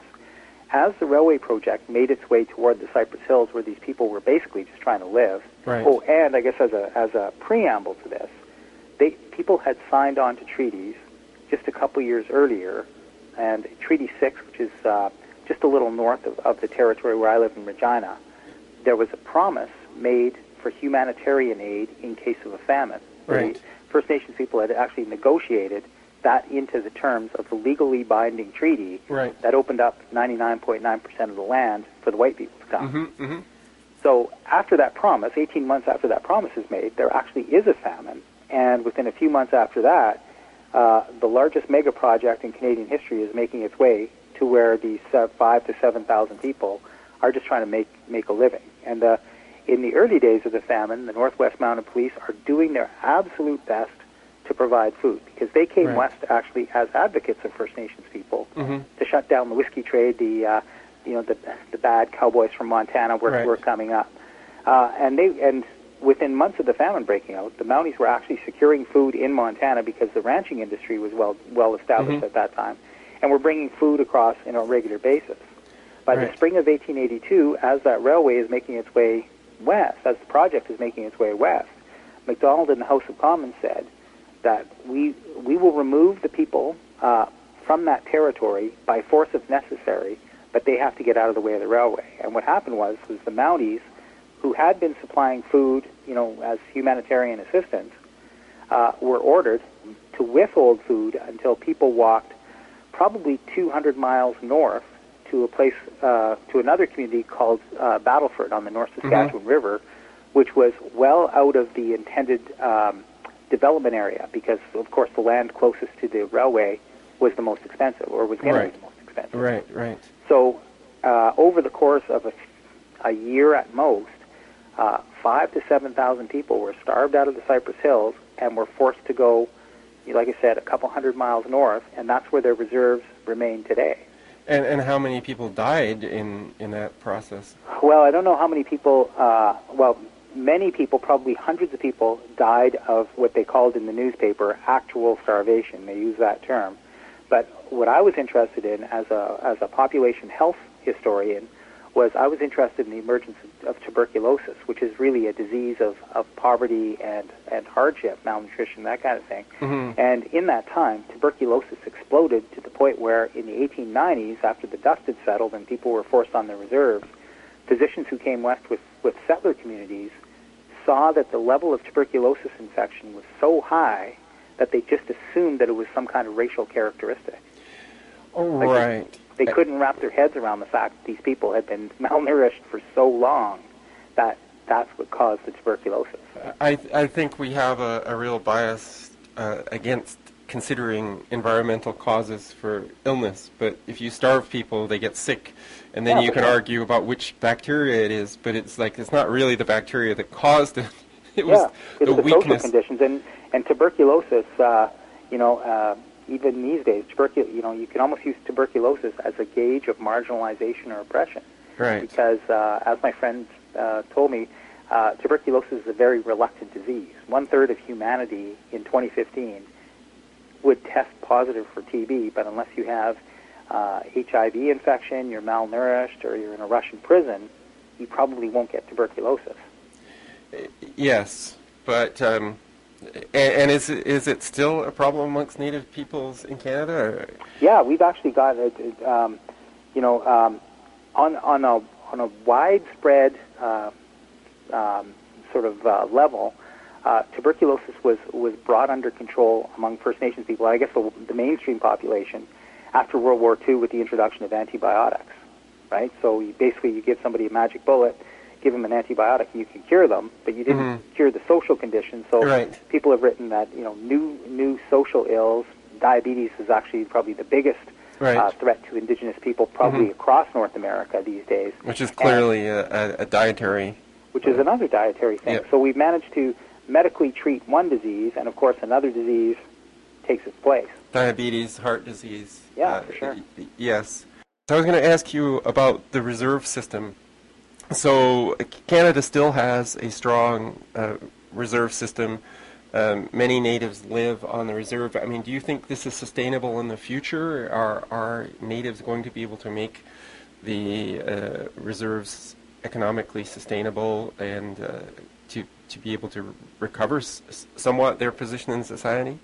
As the railway project made its way toward the Cypress Hills, where these people were basically just trying to live. Right. Oh, and I guess as a as a preamble to this, they people had signed on to treaties just a couple years earlier, and Treaty six, which is uh, just a little north of, of the territory where I live in Regina, there was a promise made for humanitarian aid in case of a famine. Right. The First Nations people had actually negotiated that into the terms of the legally binding treaty Right. that opened up ninety-nine point nine percent of the land for the white people to come. Mm-hmm, mm-hmm. So after that promise, eighteen months after that promise is made, there actually is a famine, and within a few months after that, uh, the largest mega project in Canadian history is making its way to where these uh, five to seven thousand people are just trying to make make a living. And uh, in the early days of the famine, the Northwest Mounted Police are doing their absolute best to provide food, because they came Right. west actually as advocates of First Nations people Mm-hmm. to shut down the whiskey trade. The uh, you know the the bad cowboys from Montana were Right. were coming up, uh, and they and within months of the famine breaking out, the Mounties were actually securing food in Montana because the ranching industry was well well established Mhm. at that time, and were bringing food across on a regular basis. By Right. the spring of eighteen eighty-two, as that railway is making its way west, as the project is making its way west, Macdonald in the House of Commons said that we we will remove the people uh, from that territory by force if necessary, but they have to get out of the way of the railway. And what happened was, was the Mounties, who had been supplying food, you know, as humanitarian assistance, uh, were ordered to withhold food until people walked probably two hundred miles north to a place, uh, to another community called uh, Battleford on the North Saskatchewan River, which was well out of the intended um, development area, because, of course, the land closest to the railway was the most expensive, or was going to Right. be the most expensive. Right, right. So uh, over the course of a, a year at most, uh, five to seven thousand people were starved out of the Cypress Hills and were forced to go, like I said, a couple hundred miles north, and that's where their reserves remain today. And and how many people died in, in that process? Well, I don't know how many people, uh, well, many people, probably hundreds of people, died of what they called in the newspaper actual starvation. They use that term. But what I was interested in as a as a population health historian was I was interested in the emergence of, of tuberculosis, which is really a disease of, of poverty and, and hardship, malnutrition, that kind of thing. Mm-hmm. And in that time, tuberculosis exploded to the point where in the eighteen nineties, after the dust had settled and people were forced on their reserves, physicians who came west with, with settler communities saw that the level of tuberculosis infection was so high that they just assumed that it was some kind of racial characteristic. Oh, Like right. They couldn't wrap their heads around the fact that these people had been malnourished for so long that that's what caused the tuberculosis. I I think we have a, a real bias uh, against considering environmental causes for illness. But if you starve people, they get sick, and then Yeah, you for can sure. argue about which bacteria it is. But it's like it's not really the bacteria that caused it. It was Yeah, it's the the social weakness. conditions. And, And tuberculosis, uh, you know, uh, even these days, tubercul- you know, you can almost use tuberculosis as a gauge of marginalization or oppression. Right. Because, uh, as my friend uh, told me, uh, tuberculosis is a very reluctant disease. One third of humanity in twenty fifteen would test positive for T B, but unless you have uh, H I V infection, you're malnourished, or you're in a Russian prison, you probably won't get tuberculosis. Yes, but um, and, and is it, is it still a problem amongst Native peoples in Canada? Or? Yeah, we've actually got it. it, Um, you know, um, on on a on a widespread uh, um, sort of uh, level, uh, tuberculosis was was brought under control among First Nations people. I guess the, the mainstream population after World War Two with the introduction of antibiotics. Right. So you, basically, you give somebody a magic bullet, give them an antibiotic, and you can cure them, but you didn't mm-hmm. cure the social condition. So right. people have written that, you know, new new social ills, diabetes is actually probably the biggest right. uh, threat to Indigenous people, probably mm-hmm. across North America these days. Which is clearly and, a, a dietary. Which is another dietary thing. Yep. So we've managed to medically treat one disease, and of course another disease takes its place. Diabetes, heart disease. Yeah, uh, for sure. Y- yes. So I was going to ask you about the reserve system. So Canada still has a strong uh, reserve system. Um, many natives live on the reserve. I mean, do you think this is sustainable in the future? Are are natives going to be able to make the uh, reserves economically sustainable and uh, to to be able to recover s- somewhat their position in society?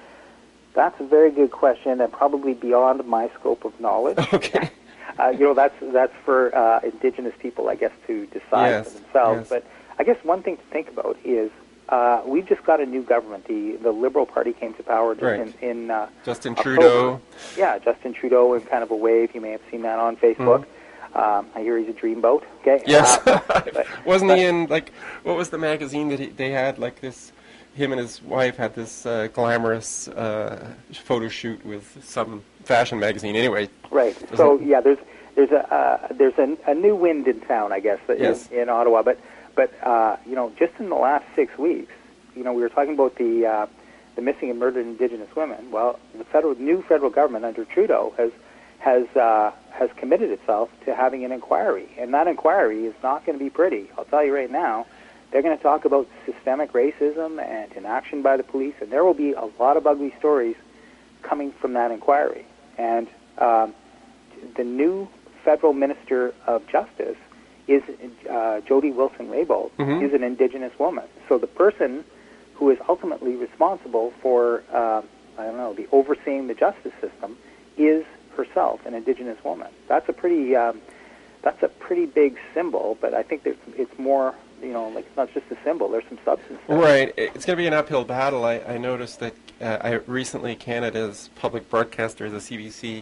That's a very good question, and probably beyond my scope of knowledge. Okay. Uh, you know, that's that's for uh, Indigenous people, I guess, to decide yes, for themselves. Yes. But I guess one thing to think about is uh, we've just got a new government. The the Liberal Party came to power just right. in, in uh, Justin October. Trudeau. Yeah, Justin Trudeau in kind of a wave. You may have seen that on Facebook. Mm. Um, I hear he's a dreamboat. Okay. Yes. Uh, but, Wasn't but, he in, like, what was the magazine that he, they had, like this, him and his wife had this uh, glamorous uh, photo shoot with some fashion magazine. Anyway. Right. So, yeah, there's there's a uh, there's a, a new wind in town, I guess, in, yes. in Ottawa. But, but uh, you know, just in the last six weeks, you know, we were talking about the uh, the missing and murdered Indigenous women. Well, the federal new federal government under Trudeau has has uh, has committed itself to having an inquiry, and that inquiry is not going to be pretty. I'll tell you right now. They're going to talk about systemic racism and inaction by the police, and there will be a lot of ugly stories coming from that inquiry. And um, the new federal minister of justice is uh, Jody Wilson-Raybould, mm-hmm. is an Indigenous woman. So the person who is ultimately responsible for, uh, I don't know, the overseeing the justice system is herself an Indigenous woman. That's a pretty, um, that's a pretty big symbol. But I think that it's more, you know, like it's not just a symbol. There's some substance there. Right. It's going to be an uphill battle. I, I noticed that uh, I recently Canada's public broadcaster, the C B C,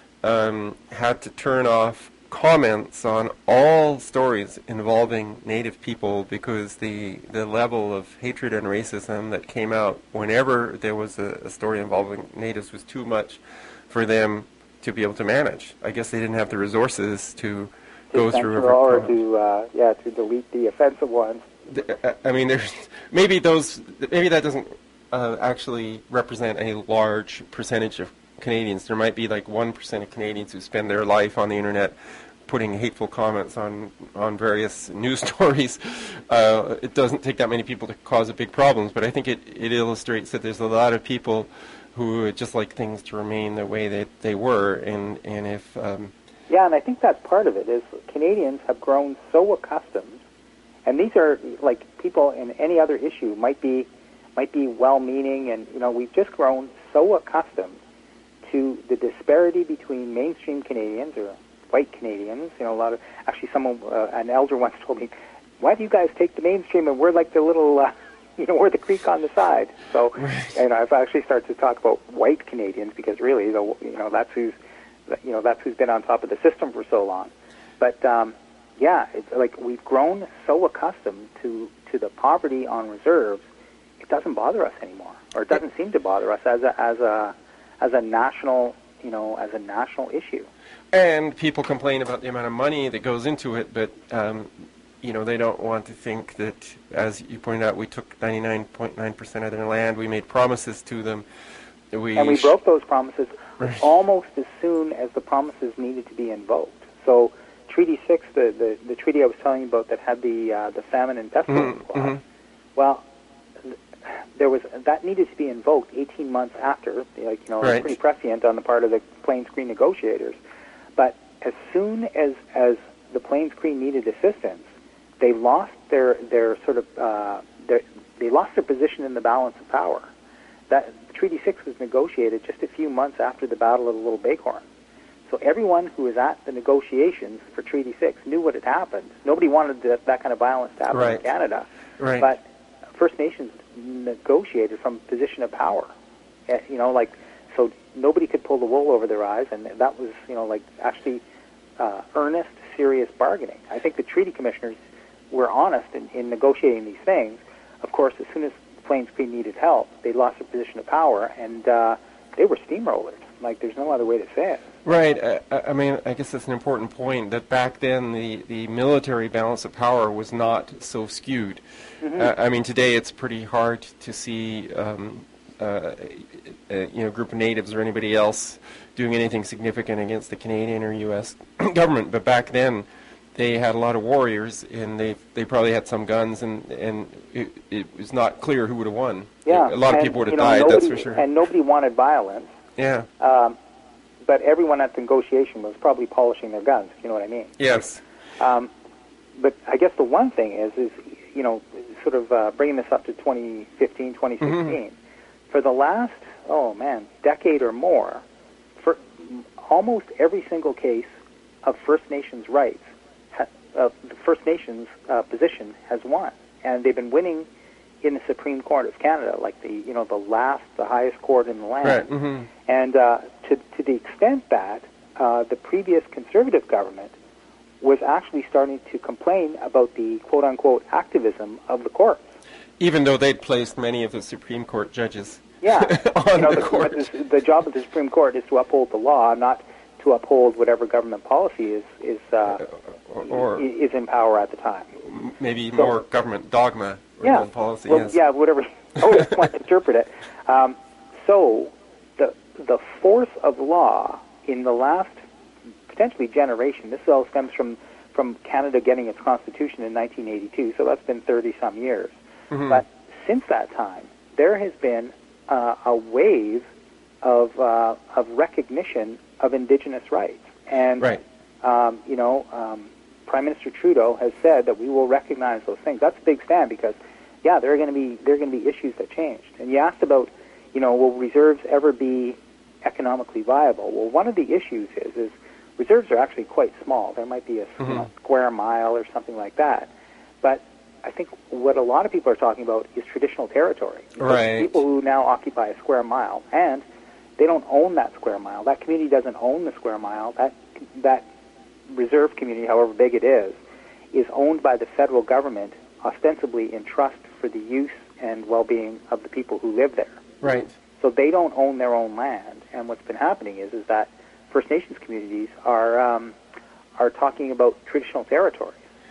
um, had to turn off comments on all stories involving Native people because the the level of hatred and racism that came out whenever there was a, a story involving Natives was too much for them to be able to manage. I guess they didn't have the resources to go through every or to uh, yeah to delete the offensive ones. I mean, there's maybe those maybe that doesn't uh, actually represent a large percentage of Canadians. There might be like one percent of Canadians who spend their life on the internet putting hateful comments on on various news stories. Uh, it doesn't take that many people to cause a big problems, but I think it, it illustrates that there's a lot of people who would just like things to remain the way that they were, and and if um, yeah, and I think that's part of it, is Canadians have grown so accustomed, and these are, like, people in any other issue might be might be well-meaning, and, you know, we've just grown so accustomed to the disparity between mainstream Canadians, or white Canadians, you know, a lot of, actually someone, uh, an elder once told me, why do you guys take the mainstream and we're like the little, uh, you know, we're the creek on the side. So, right. And I've actually started to talk about white Canadians because really, the, you know, that's who's, you know, that's who's been on top of the system for so long. But um, yeah, it's like we've grown so accustomed to, to the poverty on reserves, it doesn't bother us anymore, or it doesn't seem to bother us as a as a as a national, you know, as a national issue. And people complain about the amount of money that goes into it, but um, you know, they don't want to think that, as you pointed out, we took ninety-nine point nine percent of their land. We made promises to them. We and we sh- broke those promises Right. almost as soon as the promises needed to be invoked. So Treaty six, the, the, the treaty I was telling you about that had the uh, the famine and pestilence Mm-hmm. clause, Mm-hmm. well, th- there was that needed to be invoked eighteen months after, like you know, Right. pretty prescient on the part of the Plains Cree negotiators. But as soon as as the Plains Cree needed assistance, they lost their their sort of uh, their, they lost their position in the balance of power. That Treaty six was negotiated just a few months after the Battle of the Little Bighorn. So everyone who was at the negotiations for Treaty six knew what had happened. Nobody wanted that, that kind of violence to happen Right. in Canada. Right. But First Nations negotiated from a position of power. Eh, You know, like, so nobody could pull the wool over their eyes, and that was, you know, like, actually uh, earnest, serious bargaining. I think the treaty commissioners were honest in, in negotiating these things. Of course, as soon as Plains Cree needed help, they lost their position of power, and uh, they were steamrollers. Like, there's no other way to say it. Right. I, I mean, I guess that's an important point, that back then the, the military balance of power was not so skewed. Mm-hmm. Uh, I mean, today it's pretty hard to see, um, uh, uh, you know, a group of natives or anybody else doing anything significant against the Canadian or U S government. But back then, they had a lot of warriors, and they they probably had some guns, and and it, it was not clear who would have won. Yeah. A lot of and, people would have you know, died. nobody, That's for sure. And nobody wanted violence. Yeah. Um, but everyone at the negotiation was probably polishing their guns, if you know what I mean. Yes. Um, but I guess the one thing is, is you know, sort of uh, bringing this up to twenty fifteen, twenty sixteen, Mm-hmm. for the last, oh man, decade or more, for almost every single case of First Nations rights, ha- uh, the First Nations uh, position has won, and they've been winning in the Supreme Court of Canada, like the you know the last, the highest court in the land. Right. Mm-hmm. And uh, to to the extent that uh, the previous Conservative government was actually starting to complain about the quote-unquote activism of the courts. Even though they'd placed many of the Supreme Court judges Yeah, on you know, the, the, court. the, the job of the Supreme Court is to uphold the law, not to uphold whatever government policy is is uh, or, or is in power at the time. maybe So- more government dogma or Yeah, policy. well, yes. yeah, whatever how you want to interpret it. Um, so the the force of law in the last potentially generation. This all stems from from Canada getting its constitution in nineteen eighty-two. So that's been thirty some years. Mhm. But since that time, there has been uh, a wave of uh, of recognition of Indigenous rights, and Right. um, you know, um, Prime Minister Trudeau has said that we will recognize those things. That's a big stand because, yeah, there are going to be there are going to be issues that changed. And you asked about, you know, will reserves ever be economically viable? Well, one of the issues is is reserves are actually quite small. There might be a Mhm. you know, square mile or something like that, but I think what a lot of people are talking about is traditional territory. Because Right. People who now occupy a square mile, and they don't own that square mile. That community doesn't own the square mile. That that reserve community, however big it is, is owned by the federal government, ostensibly in trust for the use and well-being of the people who live there. Right. So they don't own their own land. And what's been happening is is that First Nations communities are um, are talking about traditional territories.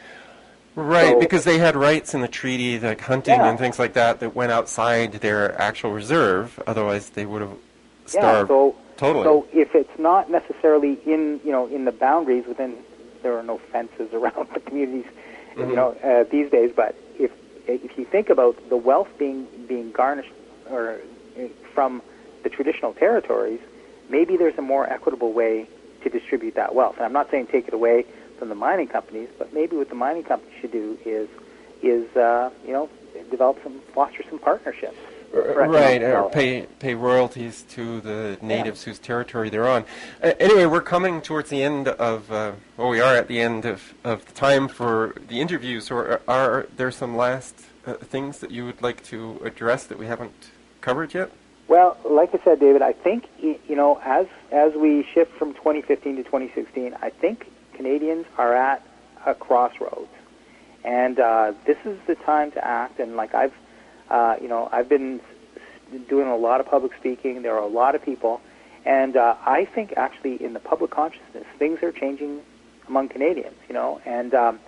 Right, So- because they had rights in the treaty, like hunting Yeah. and things like that, that went outside their actual reserve. Otherwise, they would have Yeah. starved So totally. so if it's not necessarily in you know in the boundaries within, there are no fences around the communities, Mhm. you know uh, these days. But if if you think about the wealth being being garnished or uh, from the traditional territories, maybe there's a more equitable way to distribute that wealth. And I'm not saying take it away from the mining companies, but maybe what the mining companies should do is is uh, you know develop some foster some partnerships. for economic Right, or development. pay pay royalties to the natives whose territory they're on. Uh, anyway, we're coming towards the end of, uh, well, we are at the end of, of the time for the interview, so are, are there some last uh, things that you would like to address that we haven't covered yet? Well, like I said, David, I think y- you know as as we shift from twenty fifteen to twenty sixteen, I think Canadians are at a crossroads, and uh, this is the time to act. And like I've, uh, you know, I've been s- doing a lot of public speaking. There are a lot of people, and uh, I think actually in the public consciousness, things are changing among Canadians. You know, and um,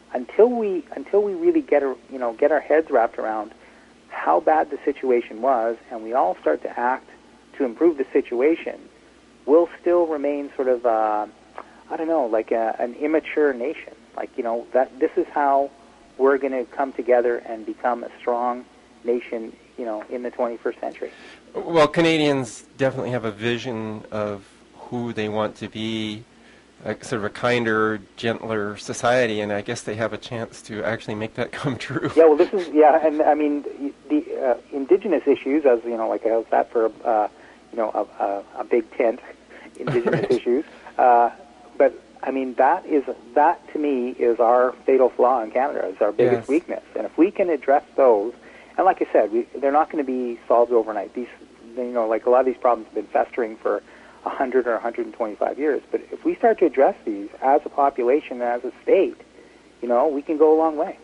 until we until we really get a, you know get our heads wrapped around how bad the situation was, and we all start to act to improve the situation, we'll still remain sort of uh, I don't know, like a, an immature nation. Like, you know, that this is how we're going to come together and become a strong nation, you know, in the twenty-first century. Well, Canadians definitely have a vision of who they want to be, a, sort of a kinder, gentler society, and I guess they have a chance to actually make that come true. Yeah, well, this is, yeah, and I mean, the uh, indigenous issues, as, you know, like I was that for, uh, you know, a, a, a big tent, indigenous right. issues, uh, but I mean, that is that to me is our fatal flaw in Canada. Is our biggest yes. weakness, and if we can address those, and like I said, we, they're not going to be solved overnight. These, you know, like a lot of these problems have been festering for a hundred or one hundred twenty-five years. But if we start to address these as a population, as a state, you know, we can go a long way.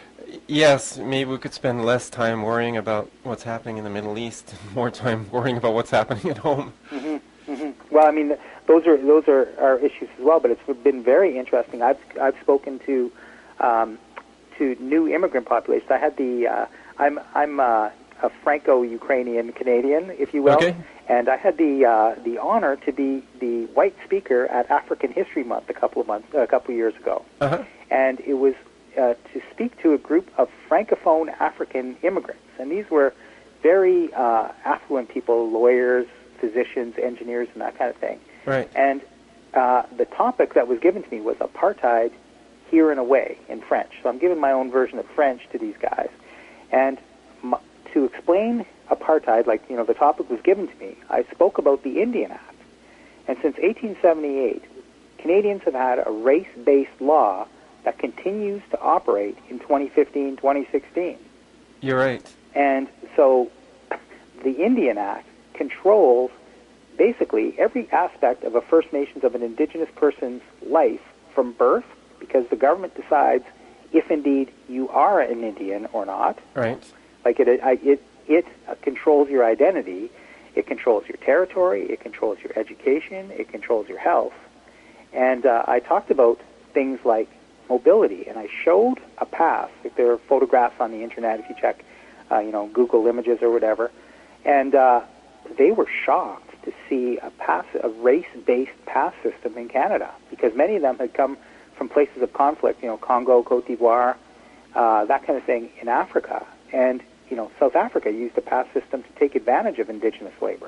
Yes, maybe we could spend less time worrying about what's happening in the Middle East, and more time worrying about what's happening at home. Mm-hmm, mm-hmm. Well, I mean, those are those are our issues as well. But it's been very interesting. I've I've spoken to um, to new immigrant populations. I had the uh, I'm I'm uh, a Franco-Ukrainian Canadian, if you will, okay. and I had the uh, the honor to be the white speaker at African History Month a couple of months a couple of years ago, uh-huh. and it was uh, to speak to a group of francophone African immigrants, and these were very uh, affluent people, lawyers, physicians, engineers, and that kind of thing. Right. And uh, the topic that was given to me was apartheid here and away in French. So I'm giving my own version of French to these guys. And m- to explain apartheid, like, you know, the topic was given to me, I spoke about the Indian Act. And since eighteen seventy-eight, Canadians have had a race-based law that continues to operate in twenty fifteen, twenty sixteen. You're right. And so the Indian Act controls basically every aspect of a First Nations, of an Indigenous person's life from birth, because the government decides if indeed you are an Indian or not. Right. Like it, it, it controls your identity, it controls your territory, it controls your education, it controls your health. And uh, I talked about things like mobility, and I showed a path. If there are photographs on the internet, if you check, uh, you know, Google Images or whatever, and uh, they were shocked to see a pass, a race-based pass system in Canada, because many of them had come from places of conflict, you know, Congo, Cote d'Ivoire, uh, that kind of thing in Africa. And, you know, South Africa used a pass system to take advantage of Indigenous labor.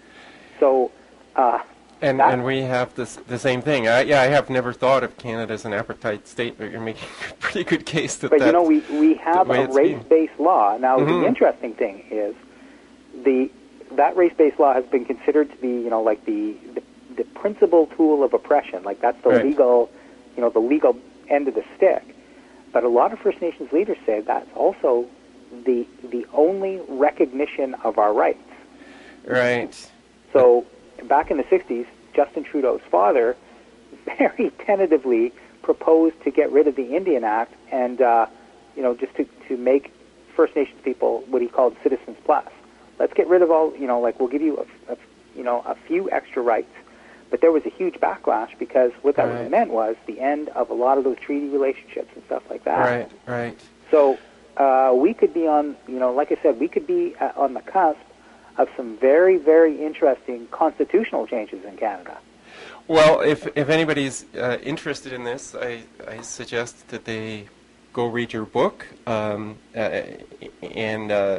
So, uh, and and we have this the same thing. I, yeah, I have never thought of Canada as an apartheid state, but you're making a pretty good case that but, that's you know, we, we have a race-based law. Now, mm-hmm. the interesting thing is the that race-based law has been considered to be, you know, like the, the, the principal tool of oppression. Like, that's the right. legal, you know, the legal end of the stick. But a lot of First Nations leaders say that's also the the only recognition of our rights. Right. So back in the sixties, Justin Trudeau's father very tentatively proposed to get rid of the Indian Act and, uh, you know, just to, to make First Nations people what he called Citizens Plus. Let's get rid of all, you know, like we'll give you, a, a, you know, a few extra rights. But there was a huge backlash because what that right. meant was the end of a lot of those treaty relationships and stuff like that. Right, right. So uh, we could be on, you know, like I said, we could be uh, on the cusp of some very, very interesting constitutional changes in Canada. Well, if if anybody's uh, interested in this, I, I suggest that they go read your book, um, uh, and uh,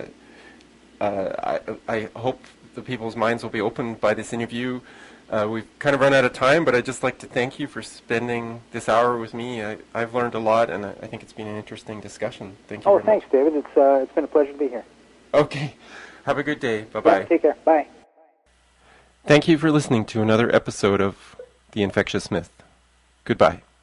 uh, I, I hope the people's minds will be opened by this interview. Uh, we've kind of run out of time, but I'd just like to thank you for spending this hour with me. I, I've learned a lot, and I, I think it's been an interesting discussion. Thank you. Oh, very thanks, much. David. It's uh, it's been a pleasure to be here. Okay. Have a good day. Bye-bye. Yeah, take care. Bye. Thank you for listening to another episode of The Infectious Myth. Goodbye.